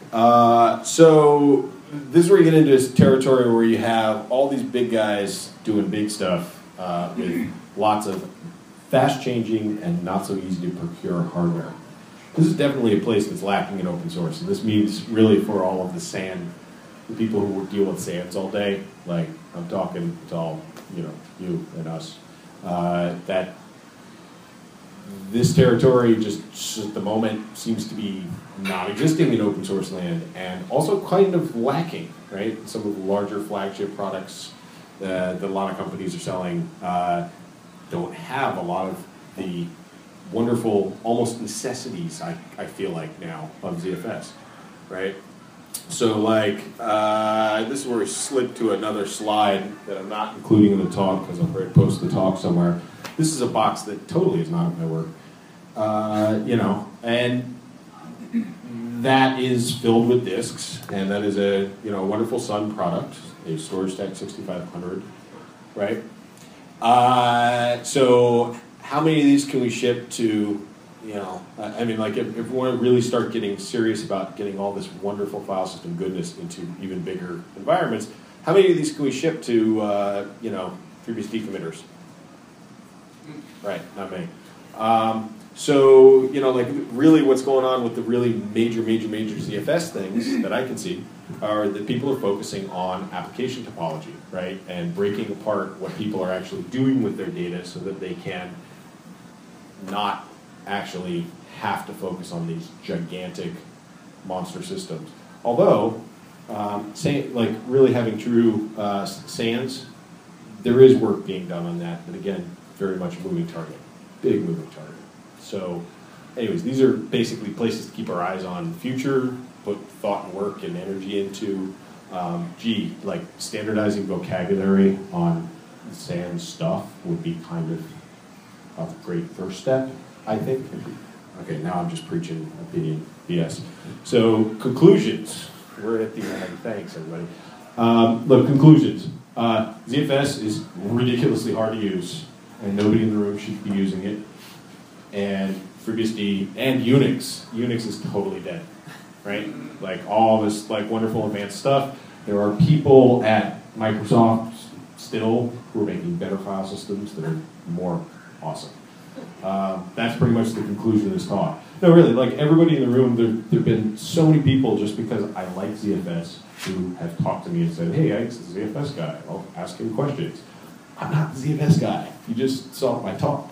L: So this is where you get into this territory where you have all these big guys doing big stuff with lots of fast-changing and not so easy to procure hardware. This is definitely a place that's lacking in open source, and this means really for all of the people who deal with SANs all day, like I'm talking to all, you and us, that this territory just at the moment seems to be not existing in open source land and also kind of lacking, right? Some of the larger flagship products that a lot of companies are selling don't have a lot of the wonderful, almost necessities, I feel like now, of ZFS, right? So this is where we slip to another slide that I'm not including in the talk because I'm going to post the talk somewhere. This is a box that totally is not in my work, and that is filled with disks, and that is a wonderful Sun product, a StorageTek 6500, right? So how many of these can we ship to? If we want to really start getting serious about getting all this wonderful file system goodness into even bigger environments, how many of these can we ship to, FreeBSD committers? Right, not many. Really what's going on with the really major ZFS things that I can see are that people are focusing on application topology, right? And breaking apart what people are actually doing with their data so that they can not actually have to focus on these gigantic monster systems. Although, really having true SANs, there is work being done on that, but again, very much a moving target, big moving target. So, anyways, these are basically places to keep our eyes on the future, put thought and work and energy into. Standardizing vocabulary on SAN stuff would be kind of a great first step, I think. Okay, now I'm just preaching opinion BS. So, conclusions. We're at the end. Thanks, everybody. Conclusions. ZFS is ridiculously hard to use, and nobody in the room should be using it. And FreeBSD and Unix. Unix is totally dead, right? All this wonderful advanced stuff. There are people at Microsoft still who are making better file systems that are more awesome. That's pretty much the conclusion of this talk. No, really, everybody in the room, there have been so many people just because I like ZFS who have talked to me and said, hey, Ike's the ZFS guy. I'll ask him questions. I'm not the ZFS guy. You just saw my talk.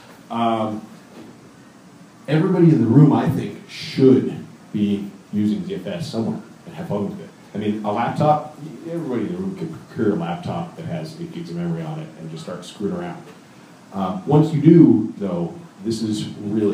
L: Everybody in the room, I think, should be using ZFS somewhere and have fun with it. I mean, a laptop, everybody in the room can procure a laptop that has 8 gigs of memory on it and just start screwing around. Once you do, though, this is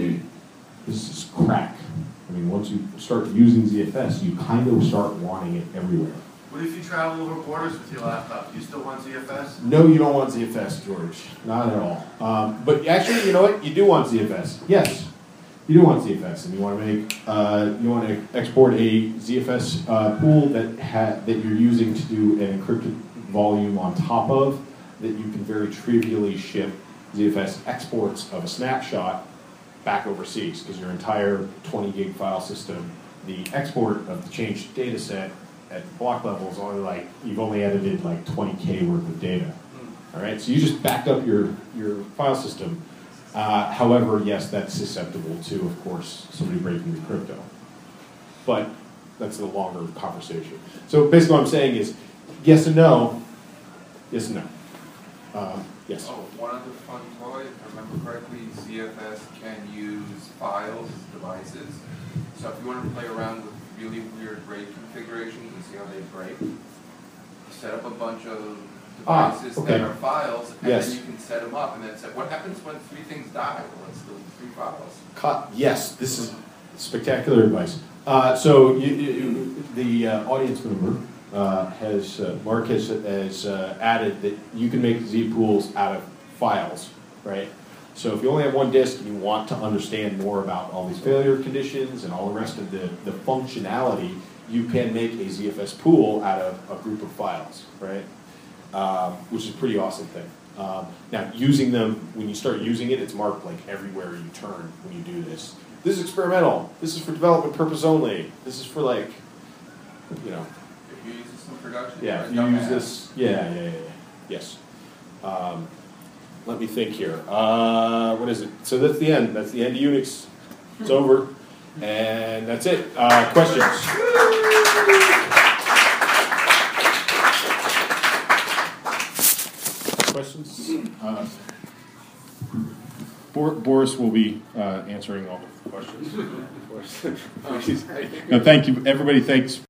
L: crack. I mean, once you start using ZFS, you kind of start wanting it everywhere.
C: What if you travel over borders with your laptop? Do you still want ZFS?
L: No, you don't want ZFS, George. Not at all. But actually, you know what? You do want ZFS. Yes, you do want ZFS, and you want to make export a ZFS pool that you're using to do an encrypted volume on top of that you can very trivially ship ZFS exports of a snapshot back overseas, because your entire 20 gig file system, the export of the changed data set at the block level is only like, you've only edited like 20K worth of data. All right, so you just backed up your file system. However, yes, that's susceptible to, of course, somebody breaking the crypto. But that's a longer conversation. So basically what I'm saying is yes and no, yes and no. Yes?
H: Oh, one other fun toy, if I remember correctly, ZFS can use files as devices. So if you want to play around with really weird RAID configurations and see how they break, set up a bunch of devices that are files, and then you can set them up, and then say, what happens when 3 things die? Well, it's still 3 files.
L: Yes, this is spectacular advice. So the audience member Mark has added that you can make Z pools out of files, right? So if you only have one disk and you want to understand more about all these failure conditions and all the rest of the functionality, you can make a ZFS pool out of a group of files, right? Which is a pretty awesome thing. Now, using them, when you start using it, it's marked like everywhere you turn when you do this. This is experimental. This is for development purpose only. This is for like, you know.
H: If you use this in production,
L: yeah, if you use this, yes. Let me think here. What is it? So that's the end. That's the end of Unix. It's over. And that's it. Questions? Questions? Boris will be answering all the questions. No, thank you. Everybody, thanks.